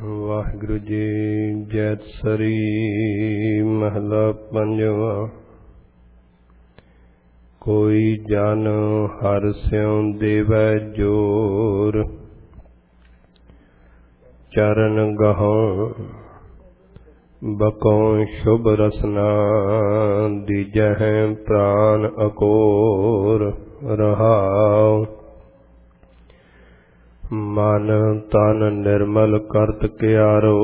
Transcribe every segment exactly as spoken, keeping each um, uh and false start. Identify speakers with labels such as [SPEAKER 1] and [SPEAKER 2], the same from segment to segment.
[SPEAKER 1] वाहिगुरु जी जैत सरी महला पंजवा। कोई जन हर स्यों देवै जोर, चरण गहों बकों शुभ रसना, दीजह प्राण अकोर रहाओ। मन तन निर्मल करत क्यारो,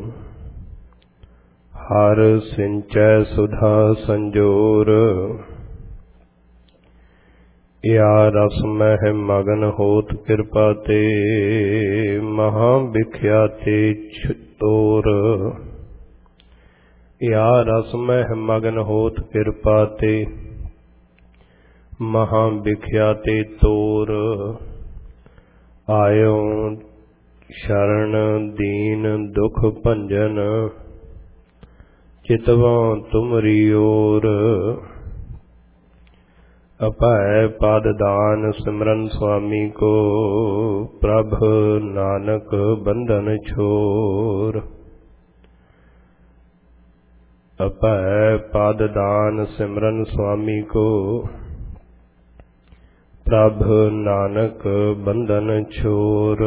[SPEAKER 1] हर सिंचै सुधा संजोर। या रस मह मगन होत कृपा ते, महा बिख्याते तोर। या रस मह मगन होत कृपा ते, महा बिख्याते तोर। आयो शरण दीन दुख भंजन, चितवा तुमरी ओर। अभय पद दान सिमरन स्वामी को, प्रभ नानक बंधन छोर। अभय पद दान सिमरन स्वामी को, प्रभ नानक बंधन छोर।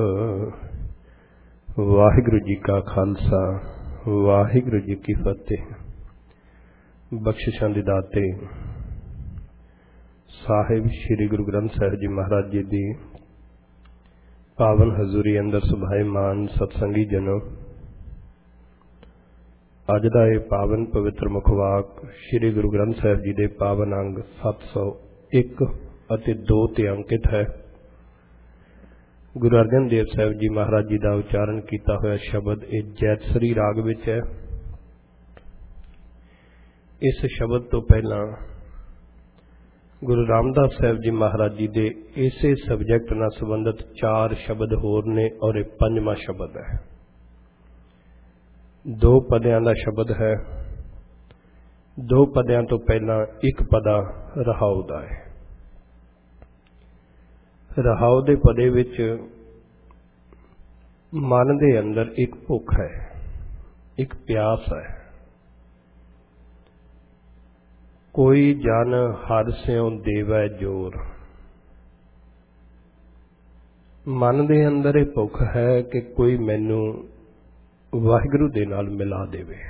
[SPEAKER 1] वाहिगुरु जी का खालसा, वाहिगुरु जी की फतेह। बख्शिशां दे दाते साहिब श्री गुरु ग्रंथ साहिब जी महाराज जी दी पावन हजूरी अंदर सुभाईमान सतसंगी जनों, अज दा ये पावन पवित्र मुखवाक श्री गुरु ग्रंथ साहिब जी दे पावन अंग सत्त सौ एक ਅਤੇ ਦੋ ਤੇ अंकित है। गुरु अर्जन देव साहिब जी महाराज जी का उच्चारण किया हुआ शब्द ये जैतसरी राग विच है। इस शब्द तो पहला गुरु रामदास साहिब जी महाराज जी के इसे सबजैक्ट नाल संबंधित चार शब्द होर ने और ये पंजवां शब्द है। दो पदियां का शब्द है। दो पदियां तो पहला एक पदा रहाऊ का है। रहाऊ दे पदे विच मन दे अंदर एक भुख है, एक प्यास है। कोई जन हर स्यों देवै जोर। मन दे अंदर एक भुख है कि कोई मैनू वाहिगुरु दे नाल मिला देवे।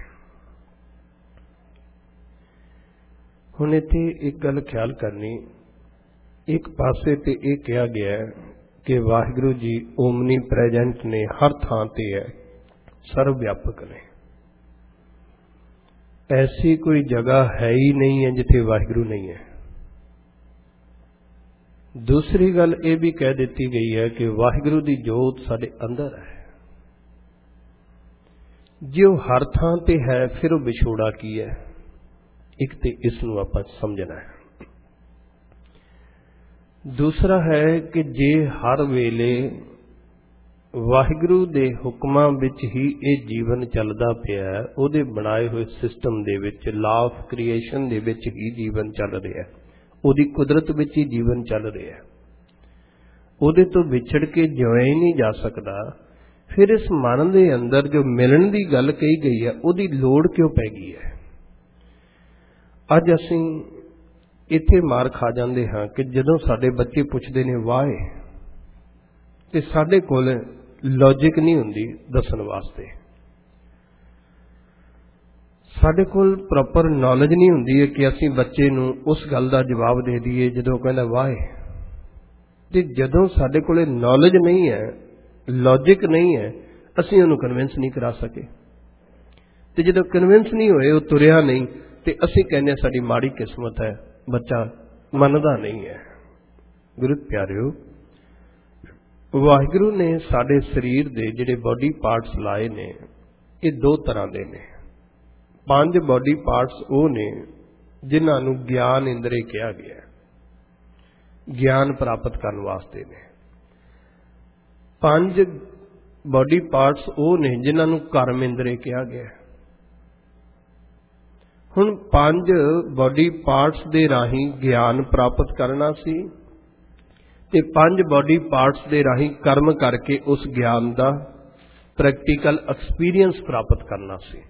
[SPEAKER 1] हुण इत्थे एक गल ख्याल करनी, एक पासे ते यह कहा गया है कि वाहिगुरु जी ओमनी प्रेजेंट ने, हर थां ते है, सर्व व्यापक ने। ऐसी कोई जगह है ही नहीं है जिथे वाहिगुरु नहीं है। दूसरी गल ये भी कह दी गई है कि वाहिगुरु की जोत साडे अंदर है। जो हर थां ते है फिर वो विछोड़ा की है। एक ते इसनूं आपां समझना है। दूसरा है कि जे हर वेले वाहिगुरु दे हुक्मां विच ही ये जीवन चलदा पिया है, उहदे बनाए हुए सिस्टम दे विच, लॉ ऑफ क्रिएशन दे विच ही जीवन चल रहा है, उहदी कुदरत विच ही जीवन चल रहा है, उहदे तो विछड़ के जिउया ही नहीं जा सकदा, फिर इस मन दे अंदर जो मिलन दी गल कही गई है उहदी लोड़ क्यों पै गई है। अज असीं इत्थे मार खा जाते हाँ कि जदों साडे बच्चे पुछदे ने वाहे, ते साडे कोल लॉजिक नहीं हुंदी दसन वास्ते, साडे कोल प्रॉपर नॉलेज नहीं हुंदी है कि असीं बच्चे नूं उस गल दा जवाब दे दईए जदों कहंदा वाहे। ते जदों साडे कोल नॉलेज नहीं है, लॉजिक नहीं है, असीं उहनूं कन्विंस नहीं करा सके। ते जदों कन्विंस नहीं होए, वो तुरिया नहीं, ते असीं कहने साडी माड़ी किस्मत है, बच्चा मनदा नहीं है। गुरु प्यारिओ, वाहिगुरु ने साडे शरीर दे जिहड़े बॉडी पार्ट्स लाए ने, ये दो तरह दे ने। पांच बॉडी पार्ट्स वो ने जिन्हां नूं ज्ञान इंद्रे कहा गया, ज्ञान प्राप्त करने वास्ते ने। पांच बॉडी पार्ट्स वो ने जिन्हां नूं कर्म इंद्रे कहा गया। हुण पांच बॉडी पार्ट्स दे राही ज्ञान प्राप्त करना सी, ते पांच बॉडी पार्ट्स दे राही कर्म करके उस ज्ञान दा प्रैक्टिकल एक्सपीरियंस प्राप्त करना सी।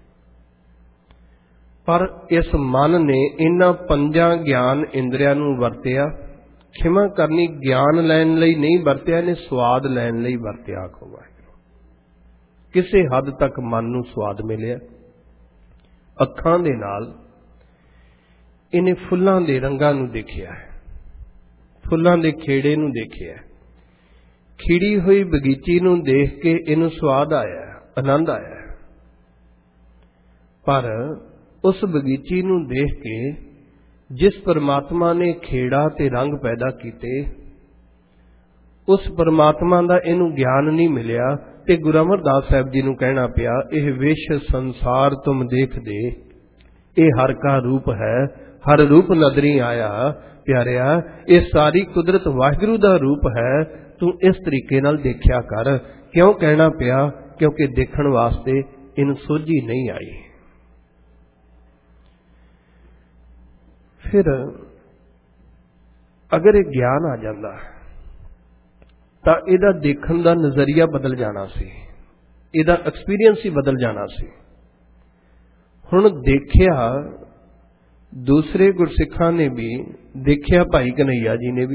[SPEAKER 1] पर इस मन ने इन्हां पंजां ज्ञान इंद्रियां नूं वरतिया, खिमा करनी ज्ञान लैण लई नहीं वरतिया, ने स्वाद लैण लई वरतिया। आखो वाहिगुरू। किसे हद तक मन नूं स्वाद मिलिया, अखां दे नाल इन्हें फुल्लां दे रंगां नूं देखिया है, फुल्लां दे खेड़े नूं देखिया, खिड़ी हुई बगीची नूं देख के इनू स्वाद आया, आनंद आया। पर उस बगीची नूं देख के जिस परमात्मा ने खेड़ा ते रंग पैदा कीते, उस परमात्मा दा इनू ज्ञान नहीं मिलिया। ते गुरु अमरदास साहिब जी नूं कहना पिया, यह विश संसार तुम देख दे, ये हर का रूप है, हर रूप नदरी आया। प्यारिया, ये सारी कुदरत वाहिगुरू दा रूप है, तू इस तरीके नाल देखिया कर। क्यों कहना पिया? क्योंकि देखण वास्ते इन सोझी नहीं आई। फिर अगर ये ज्ञान आ जाता तां इहदा देखण दा नज़रिया बदल जाना सी, इहदा एक्सपीरियंस ही बदल जाना सी। हुण देखिया दूसरे गुरसिखां ने भी, देखिया भाई कन्हैया जी ने भी।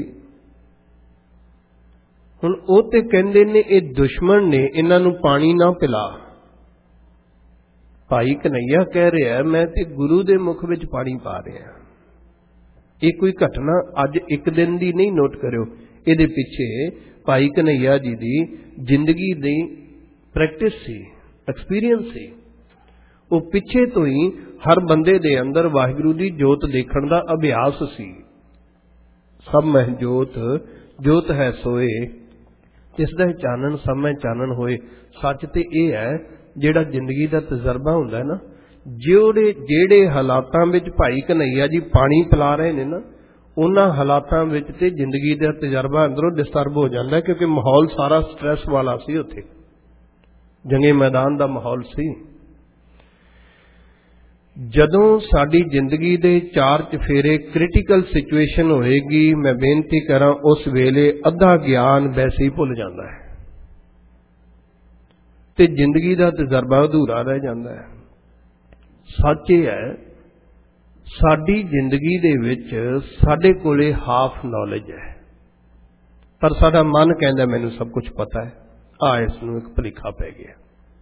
[SPEAKER 1] हुण ओह ते कहंदे ने ये दुश्मन ने, इन्हां नूं पानी ना पिला। भाई कन्हैया कह रहा है मैं ते गुरु दे मुख विच पानी पा रहा। ये कोई घटना अज एक दिन दी नहीं, नोट करियो। इहदे पिछे भाई कन्हैया जी दी जिंदगी दी प्रैक्टिस सी, एक्सपीरियंस सी। वो पिछे तो ही हर बंदे दे अंदर वाहिगुरू दी जोत देखण दा अभ्यास सी। सब मह जोत, जोत है सोए, जिसदा चानन सब में चानन होए। सच ते यह है जिहड़ा जिंदगी दा तजर्बा हुंदा है ना, ਜਿਹੜੇ ਜਿਹੜੇ ਹਾਲਾਤਾਂ ਵਿੱਚ ਭਾਈ ਕਨ੍ਹਈਆ ਜੀ ਪਾਣੀ ਪਿਲਾ ਰਹੇ ਨੇ ਨਾ, ਉਹਨਾਂ ਹਾਲਾਤਾਂ ਵਿੱਚ ਤੇ ਜ਼ਿੰਦਗੀ ਦਾ ਤਜਰਬਾ ਅੰਦਰੋਂ ਡਿਸਟਰਬ ਹੋ ਜਾਂਦਾ, ਕਿਉਂਕਿ ਮਾਹੌਲ ਸਾਰਾ ਸਟ੍ਰੈਸ ਵਾਲਾ ਸੀ। ਉੱਥੇ ਜੰਗੇ ਮੈਦਾਨ ਦਾ ਮਾਹੌਲ ਸੀ। ਜਦੋਂ ਸਾਡੀ ਜ਼ਿੰਦਗੀ ਦੇ ਚਾਰ ਚਫੇਰੇ ਕ੍ਰਿਟੀਕਲ ਸਿਚੁਏਸ਼ਨ ਹੋਏਗੀ, ਮੈਂ ਬੇਨਤੀ ਕਰਾਂ ਉਸ ਵੇਲੇ ਅੱਧਾ ਗਿਆਨ ਵੈਸੇ ਹੀ ਭੁੱਲ ਜਾਂਦਾ ਹੈ ਤੇ ਜ਼ਿੰਦਗੀ ਦਾ ਤਜਰਬਾ ਅਧੂਰਾ ਰਹਿ ਜਾਂਦਾ ਹੈ। सच ये है साडी जिंदगी दे विच साडे कोले हाफ नॉलेज है, पर साडा मन कहंदा मैनूं सब कुछ पता है। आ इसनूं एक भुलेखा पै गया।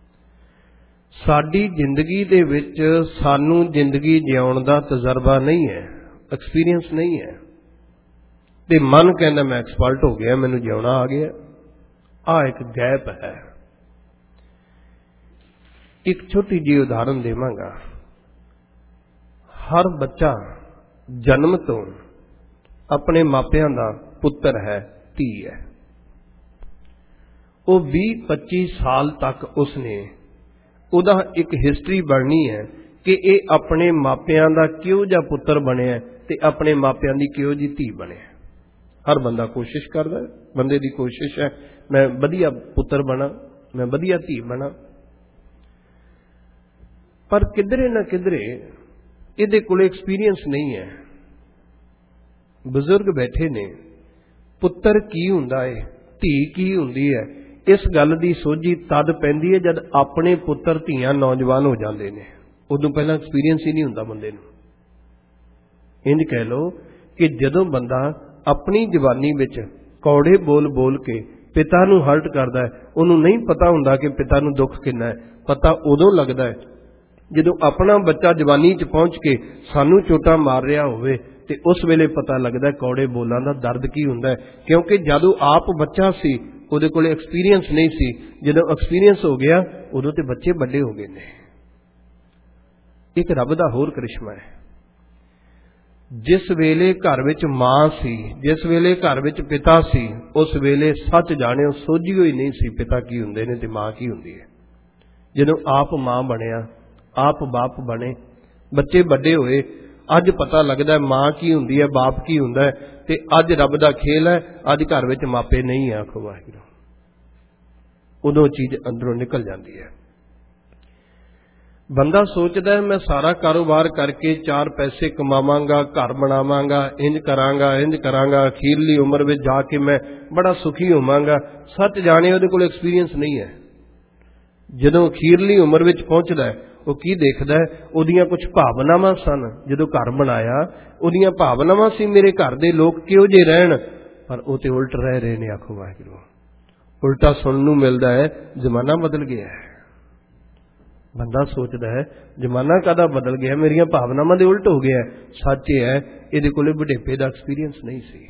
[SPEAKER 1] साडी जिंदगी दे विच सानूं जिंदगी जिउण दा तजर्बा नहीं है, एक्सपीरियंस नहीं है, ते मन कहंदा मैं एक्सपर्ट हो गया, मैनूं जिउणा आ गया। आ एक गैप है। एक छोटी जी उदाहरण देवांगा। हर बच्चा जन्म तो अपने मापियां दा पुत्र है, धी है। वो बीस पच्चीस साल तक उसने उदा एक हिस्टरी बननी है कि ये अपने मापियां दा क्यों जा पुत्र बने ते अपने मापियां दी क्यों जी धी बने। हर बंदा कोशिश करदा है, बंदे दी कोशिश है मैं वधिया पुत्र बना, मैं वधिया धी बना, पर किधरे ना किधरे इहदे कोले एक्सपीरियंस नहीं है। बुजुर्ग बैठे ने, पुत्र की हुंदा है, धी की हुंदी है, इस गल दी सोझी तद पैंदी है जद अपने पुत्र धीआं नौजवान हो जांदे ने। उदों पहला एक्सपीरियंस ही नहीं हुंदा बंदे नूं। इंज कह लो कि जदों बंदा अपनी जवानी विच कौड़े बोल बोल के पिता नूं हर्ट करदा है, उहनूं नहीं पता हुंदा कि पिता नूं दुख किन्ना है। पता उदों लगदा है जदों अपना बच्चा जवानी च पहुंच के सानू चोटा मार रहा होवे, ते उस वेले पता लगदा है कौड़े बोलां दा दर्द की हुंदा है। क्योंकि जदों आप बच्चा सी उहदे कोले एक्सपीरियंस नहीं सी, जदों एक्सपीरियंस हो गया उदों ते बच्चे बड़े हो गए ने। एक रब दा होर करिश्मा है। जिस वेले घर विच मां सी, जिस वेले घर विच पिता सी, उस वेले सच जाणिओ सोझी होई नहीं सी पिता की हुंदे ने ते मां की हुंदी है। जदों आप मां बनिया, आप बाप बने, बच्चे बड़े होए, अज पता लगदा है मां की हुंदी है, बाप की हुंदा है, ते अज रब दा खेल है, अज घर विच मापे नहीं है। आखो वाहिगुरू। उदों चीज अंदरों निकल जाती है। बंदा सोचदा है मैं सारा कारोबार करके चार पैसे कमावांगा, घर बनावांगा, इंज करांगा, इंज करांगा, अखीरली उम्र में जाके मैं बड़ा सुखी होवांगा। सच जाने उहदे कोल एक्सपीरियंस नहीं है। ਜਦੋਂ ਅਖੀਰਲੀ ਉਮਰ ਵਿੱਚ ਪਹੁੰਚਦਾ ਹੈ ਉਹ ਕੀ ਦੇਖਦਾ ਹੈ? ਉਹਦੀਆਂ ਕੁਝ ਭਾਵਨਾਵਾਂ ਸਨ। ਜਦੋਂ ਘਰ ਬਣਾਇਆ ਉਹਦੀਆਂ ਭਾਵਨਾਵਾਂ ਸੀ ਮੇਰੇ ਘਰ ਦੇ ਲੋਕ ਕਿਹੋ ਜਿਹੇ ਰਹਿਣ, ਪਰ ਉਹ ਤੇ ਉਲਟ ਰਹਿ ਰਹੇ ਨੇ। ਆਖੋ ਵਾਹਿਗੁਰੂ। ਉਲਟਾ ਸੁਣਨ ਨੂੰ ਮਿਲਦਾ ਹੈ ਜ਼ਮਾਨਾ ਬਦਲ ਗਿਆ ਹੈ। ਬੰਦਾ ਸੋਚਦਾ ਹੈ ਜ਼ਮਾਨਾ ਕਾਹਦਾ ਬਦਲ ਗਿਆ, ਮੇਰੀਆਂ ਭਾਵਨਾਵਾਂ ਦੇ ਉਲਟ ਹੋ ਗਿਆ। ਸੱਚ ਇਹ ਹੈ ਇਹਦੇ ਕੋਲੇ ਬੁਢੇਪੇ ਦਾ ਐਕਸਪੀਰੀਅੰਸ ਨਹੀਂ ਸੀ।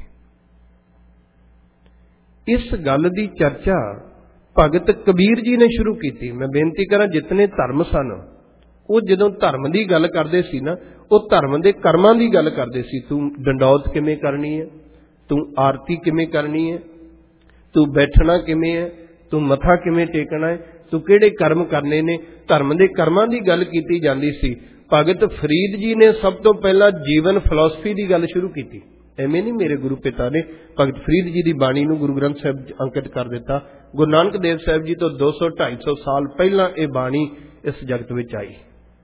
[SPEAKER 1] ਇਸ ਗੱਲ ਦੀ ਚਰਚਾ ਭਗਤ ਕਬੀਰ ਜੀ ਨੇ ਸ਼ੁਰੂ ਕੀਤੀ। ਮੈਂ ਬੇਨਤੀ ਕਰਾਂ ਜਿਤਨੇ ਧਰਮ ਸਨ ਉਹ ਜਦੋਂ ਧਰਮ ਦੀ ਗੱਲ ਕਰਦੇ ਸੀ ਨਾ, ਉਹ ਧਰਮ ਦੇ ਕਰਮਾਂ ਦੀ ਗੱਲ ਕਰਦੇ ਸੀ। ਤੂੰ ਡੰਡੌਤ ਕਿਵੇਂ ਕਰਨੀ ਹੈ, ਤੂੰ ਆਰਤੀ ਕਿਵੇਂ ਕਰਨੀ ਹੈ, ਤੂੰ ਬੈਠਣਾ ਕਿਵੇਂ ਹੈ, ਤੂੰ ਮੱਥਾ ਕਿਵੇਂ ਟੇਕਣਾ ਹੈ, ਤੂੰ ਕਿਹੜੇ ਕਰਮ ਕਰਨੇ ਨੇ। ਧਰਮ ਦੇ ਕਰਮਾਂ ਦੀ ਗੱਲ ਕੀਤੀ ਜਾਂਦੀ ਸੀ। ਭਗਤ ਫਰੀਦ ਜੀ ਨੇ ਸਭ ਤੋਂ ਪਹਿਲਾਂ ਜੀਵਨ ਫਿਲਾਸਫੀ ਦੀ ਗੱਲ ਸ਼ੁਰੂ ਕੀਤੀ। ਐਵੇਂ ਨਹੀਂ ਮੇਰੇ ਗੁਰੂ ਪਿਤਾ ਨੇ ਭਗਤ ਫਰੀਦ ਜੀ ਦੀ ਬਾਣੀ ਨੂੰ ਗੁਰੂ ਗ੍ਰੰਥ ਸਾਹਿਬ ਅੰਕਿਤ ਕਰ ਦਿੱਤਾ। ਗੁਰੂ ਨਾਨਕ ਦੇਵ ਸਾਹਿਬ ਜੀ ਤੋਂ ਦੋ ਸੌ ਢਾਈ ਸੌ ਸਾਲ ਪਹਿਲਾਂ ਇਹ ਬਾਣੀ ਇਸ ਜਗਤ ਵਿੱਚ ਆਈ।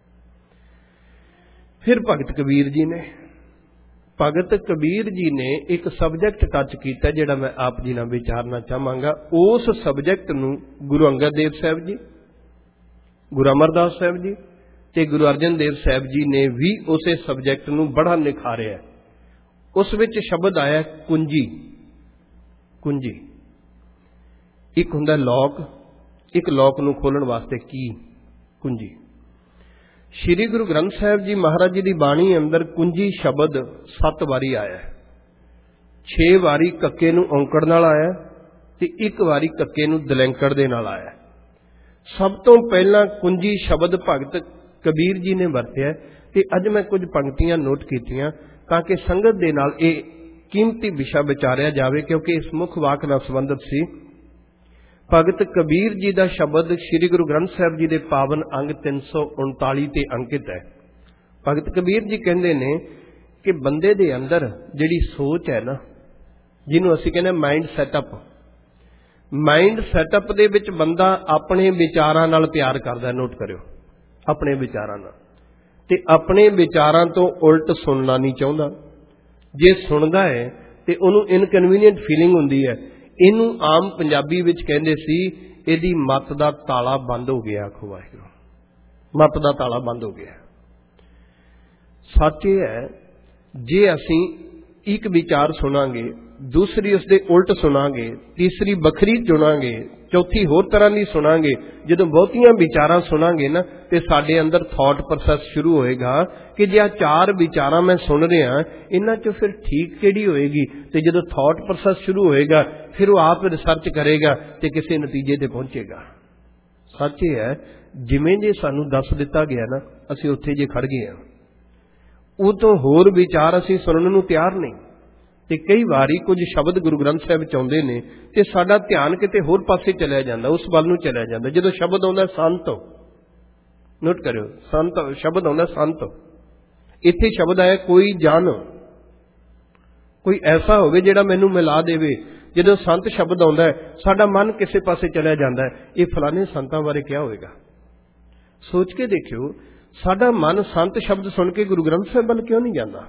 [SPEAKER 1] ਫਿਰ ਭਗਤ ਕਬੀਰ ਜੀ ਨੇ ਭਗਤ ਕਬੀਰ ਜੀ ਨੇ ਇੱਕ ਸਬਜੈਕਟ ਟੱਚ ਕੀਤਾ ਜਿਹੜਾ ਮੈਂ ਆਪ ਜੀ ਨਾਲ ਵਿਚਾਰਨਾ ਚਾਹਾਂਗਾ। ਉਸ ਸਬਜੈਕਟ ਨੂੰ ਗੁਰੂ ਅੰਗਦ ਦੇਵ ਸਾਹਿਬ ਜੀ, ਗੁਰੂ ਅਮਰਦਾਸ ਸਾਹਿਬ ਜੀ ਤੇ ਗੁਰੂ ਅਰਜਨ ਦੇਵ ਸਾਹਿਬ ਜੀ ਨੇ ਵੀ ਉਸੇ ਸਬਜੈਕਟ ਨੂੰ ਬੜਾ ਨਿਖਾਰਿਆ। ਉਸ ਵਿੱਚ ਸ਼ਬਦ ਆਇਆ ਕੁੰਜੀ। ਕੁੰਜੀ ਇੱਕ ਹੁੰਦਾ ਲੋਕ, ਇੱਕ ਲੋਕ ਨੂੰ ਖੋਲਣ ਵਾਸਤੇ ਕੀ ਕੁੰਜੀ। ਸ਼੍ਰੀ ਗੁਰੂ ਗ੍ਰੰਥ ਸਾਹਿਬ ਜੀ ਮਹਾਰਾਜ ਜੀ ਦੀ ਬਾਣੀ ਅੰਦਰ ਕੁੰਜੀ ਸ਼ਬਦ ਸੱਤ ਵਾਰੀ ਆਇਆ। ਛੇ ਵਾਰੀ ਕੱਕੇ ਨੂੰ ਔਂਕੜ ਨਾਲ ਆਇਆ ਤੇ ਇੱਕ ਵਾਰੀ ਕੱਕੇ ਨੂੰ ਦਲੈਂਕੜ ਦੇ ਨਾਲ ਆਇਆ। ਸਭ ਤੋਂ ਪਹਿਲਾਂ ਕੁੰਜੀ ਸ਼ਬਦ ਭਗਤ ਕਬੀਰ ਜੀ ਨੇ ਵਰਤਿਆ ਤੇ ਅੱਜ ਮੈਂ ਕੁਝ ਪੰਕਤੀਆਂ ਨੋਟ ਕੀਤੀਆਂ ਤਾਂ ਕਿ ਸੰਗਤ ਦੇ ਨਾਲ ਇਹ ਕੀਮਤੀ ਵਿਸ਼ਾ ਵਿਚਾਰਿਆ ਜਾਵੇ, ਕਿਉਂਕਿ ਇਸ ਮੁੱਖ ਵਾਕ ਨਾਲ ਸੰਬੰਧਿਤ ਸੀ। ਭਗਤ ਕਬੀਰ ਜੀ ਦਾ ਸ਼ਬਦ ਸ੍ਰੀ ਗੁਰੂ ਗ੍ਰੰਥ ਸਾਹਿਬ ਜੀ ਦੇ ਪਾਵਨ ਅੰਗ ਤਿੰਨ ਸੌ ਉਨਤਾਲੀ ਤੇ ਅੰਕਿਤ ਹੈ। ਭਗਤ ਕਬੀਰ ਜੀ ਕਹਿੰਦੇ ਨੇ ਕਿ ਬੰਦੇ ਦੇ ਅੰਦਰ ਜਿਹੜੀ ਸੋਚ ਹੈ ਨਾ, ਜਿਹਨੂੰ ਅਸੀਂ ਕਹਿੰਦੇ ਮਾਈਂਡ ਸੈਟਅਪ, ਮਾਈਂਡ ਸੈਟਅਪ ਦੇ ਵਿੱਚ ਬੰਦਾ ਆਪਣੇ ਵਿਚਾਰਾਂ ਨਾਲ ਪਿਆਰ ਕਰਦਾ। ਨੋਟ ਕਰਿਓ, ਆਪਣੇ ਵਿਚਾਰਾਂ ਨਾਲ, ਤੇ ਆਪਣੇ ਵਿਚਾਰਾਂ ਤੋਂ ਉਲਟ ਸੁਣਨਾ ਨਹੀਂ ਚਾਹੁੰਦਾ। ਜੇ ਸੁਣਦਾ ਹੈ ਤੇ ਉਹਨੂੰ ਇਨਕਨਵੀਨੀਅੰਟ ਫੀਲਿੰਗ ਹੁੰਦੀ ਹੈ। ਇਹਨੂੰ ਆਮ ਪੰਜਾਬੀ ਵਿੱਚ ਕਹਿੰਦੇ ਸੀ ਇਹਦੀ ਮੱਤ ਦਾ ਤਾਲਾ ਬੰਦ ਹੋ ਗਿਆ। ਆਖੋ ਵਾਹਿਗੁਰੂ। ਮੱਤ ਦਾ ਤਾਲਾ ਬੰਦ ਹੋ ਗਿਆ। ਸੱਚ ਇਹ ਹੈ ਜੇ ਅਸੀਂ ਇੱਕ ਵਿਚਾਰ ਸੁਣਾਂਗੇ, ਦੂਸਰੀ ਉਸਦੇ ਉਲਟ ਸੁਣਾਂਗੇ, ਤੀਸਰੀ ਵੱਖਰੀ ਚੁਣਾਂਗੇ, ਚੌਥੀ ਹੋਰ ਤਰ੍ਹਾਂ ਦੀ ਸੁਣਾਂਗੇ, ਜਦੋਂ ਬਹੁਤੀਆਂ ਵਿਚਾਰਾਂ ਸੁਣਾਂਗੇ ਨਾ ਤੇ ਸਾਡੇ ਅੰਦਰ ਥਾਟ ਪ੍ਰੋਸੈਸ ਸ਼ੁਰੂ ਹੋਏਗਾ ਕਿ ਜੇ ਆ ਚਾਰ ਵਿਚਾਰਾਂ ਮੈਂ ਸੁਣ ਰਿਹਾ ਇਹਨਾਂ ਚੋਂ ਫਿਰ ਠੀਕ ਕਿਹੜੀ ਹੋਏਗੀ। ਤੇ ਜਦੋਂ ਥਾਟ ਪ੍ਰੋਸੈਸ ਸ਼ੁਰੂ ਹੋਏਗਾ ਫਿਰ ਉਹ ਆਪ ਰਿਸਰਚ ਕਰੇਗਾ ਤੇ ਕਿਸੇ ਨਤੀਜੇ ਤੇ ਪਹੁੰਚੇਗਾ। ਸੱਚ ਇਹ ਹੈ ਜਿਵੇਂ ਜੇ ਸਾਨੂੰ ਦੱਸ ਦਿੱਤਾ ਗਿਆ ਨਾ ਅਸੀਂ ਉੱਥੇ ਜੇ ਖੜ ਗਏ ਹਾਂ, ਉਹ ਤੋਂ ਹੋਰ ਵਿਚਾਰ ਅਸੀਂ ਸੁਣਨ ਨੂੰ ਤਿਆਰ ਨਹੀਂ। ਤੇ ਕਈ ਵਾਰੀ ਕੁਝ ਸ਼ਬਦ ਗੁਰੂ ਗ੍ਰੰਥ ਸਾਹਿਬ ਵਿੱਚ ਆਉਂਦੇ ਨੇ ਤੇ ਸਾਡਾ ਧਿਆਨ ਕਿਤੇ ਹੋਰ ਪਾਸੇ ਚਲਿਆ ਜਾਂਦਾ, ਉਸ ਵੱਲ ਨੂੰ ਚਲਿਆ ਜਾਂਦਾ। ਜਦੋਂ ਸ਼ਬਦ ਆਉਂਦਾ ਸੰਤ, ਨੋਟ ਕਰਿਓ, ਸੰਤ ਸ਼ਬਦ ਆਉਂਦਾ ਸੰਤ। ਇੱਥੇ ਸ਼ਬਦ ਆਇਆ ਕੋਈ ਜਨ, ਕੋਈ ਐਸਾ ਹੋਵੇ ਜਿਹੜਾ ਮੈਨੂੰ ਮਿਲਾ ਦੇਵੇ। ਜਦੋਂ ਸੰਤ ਸ਼ਬਦ ਆਉਂਦਾ ਹੈ ਸਾਡਾ ਮਨ ਕਿਸੇ ਪਾਸੇ ਚਲਿਆ ਜਾਂਦਾ ਹੈ, ਇਹ ਫਲਾਣੇ ਸੰਤਾਂ ਬਾਰੇ ਕਿਹਾ ਹੋਵੇਗਾ। ਸੋਚ ਕੇ ਦੇਖਿਓ ਸਾਡਾ ਮਨ ਸੰਤ ਸ਼ਬਦ ਸੁਣ ਕੇ ਗੁਰੂ ਗ੍ਰੰਥ ਸਾਹਿਬ ਵੱਲ ਕਿਉਂ ਨਹੀਂ ਜਾਂਦਾ।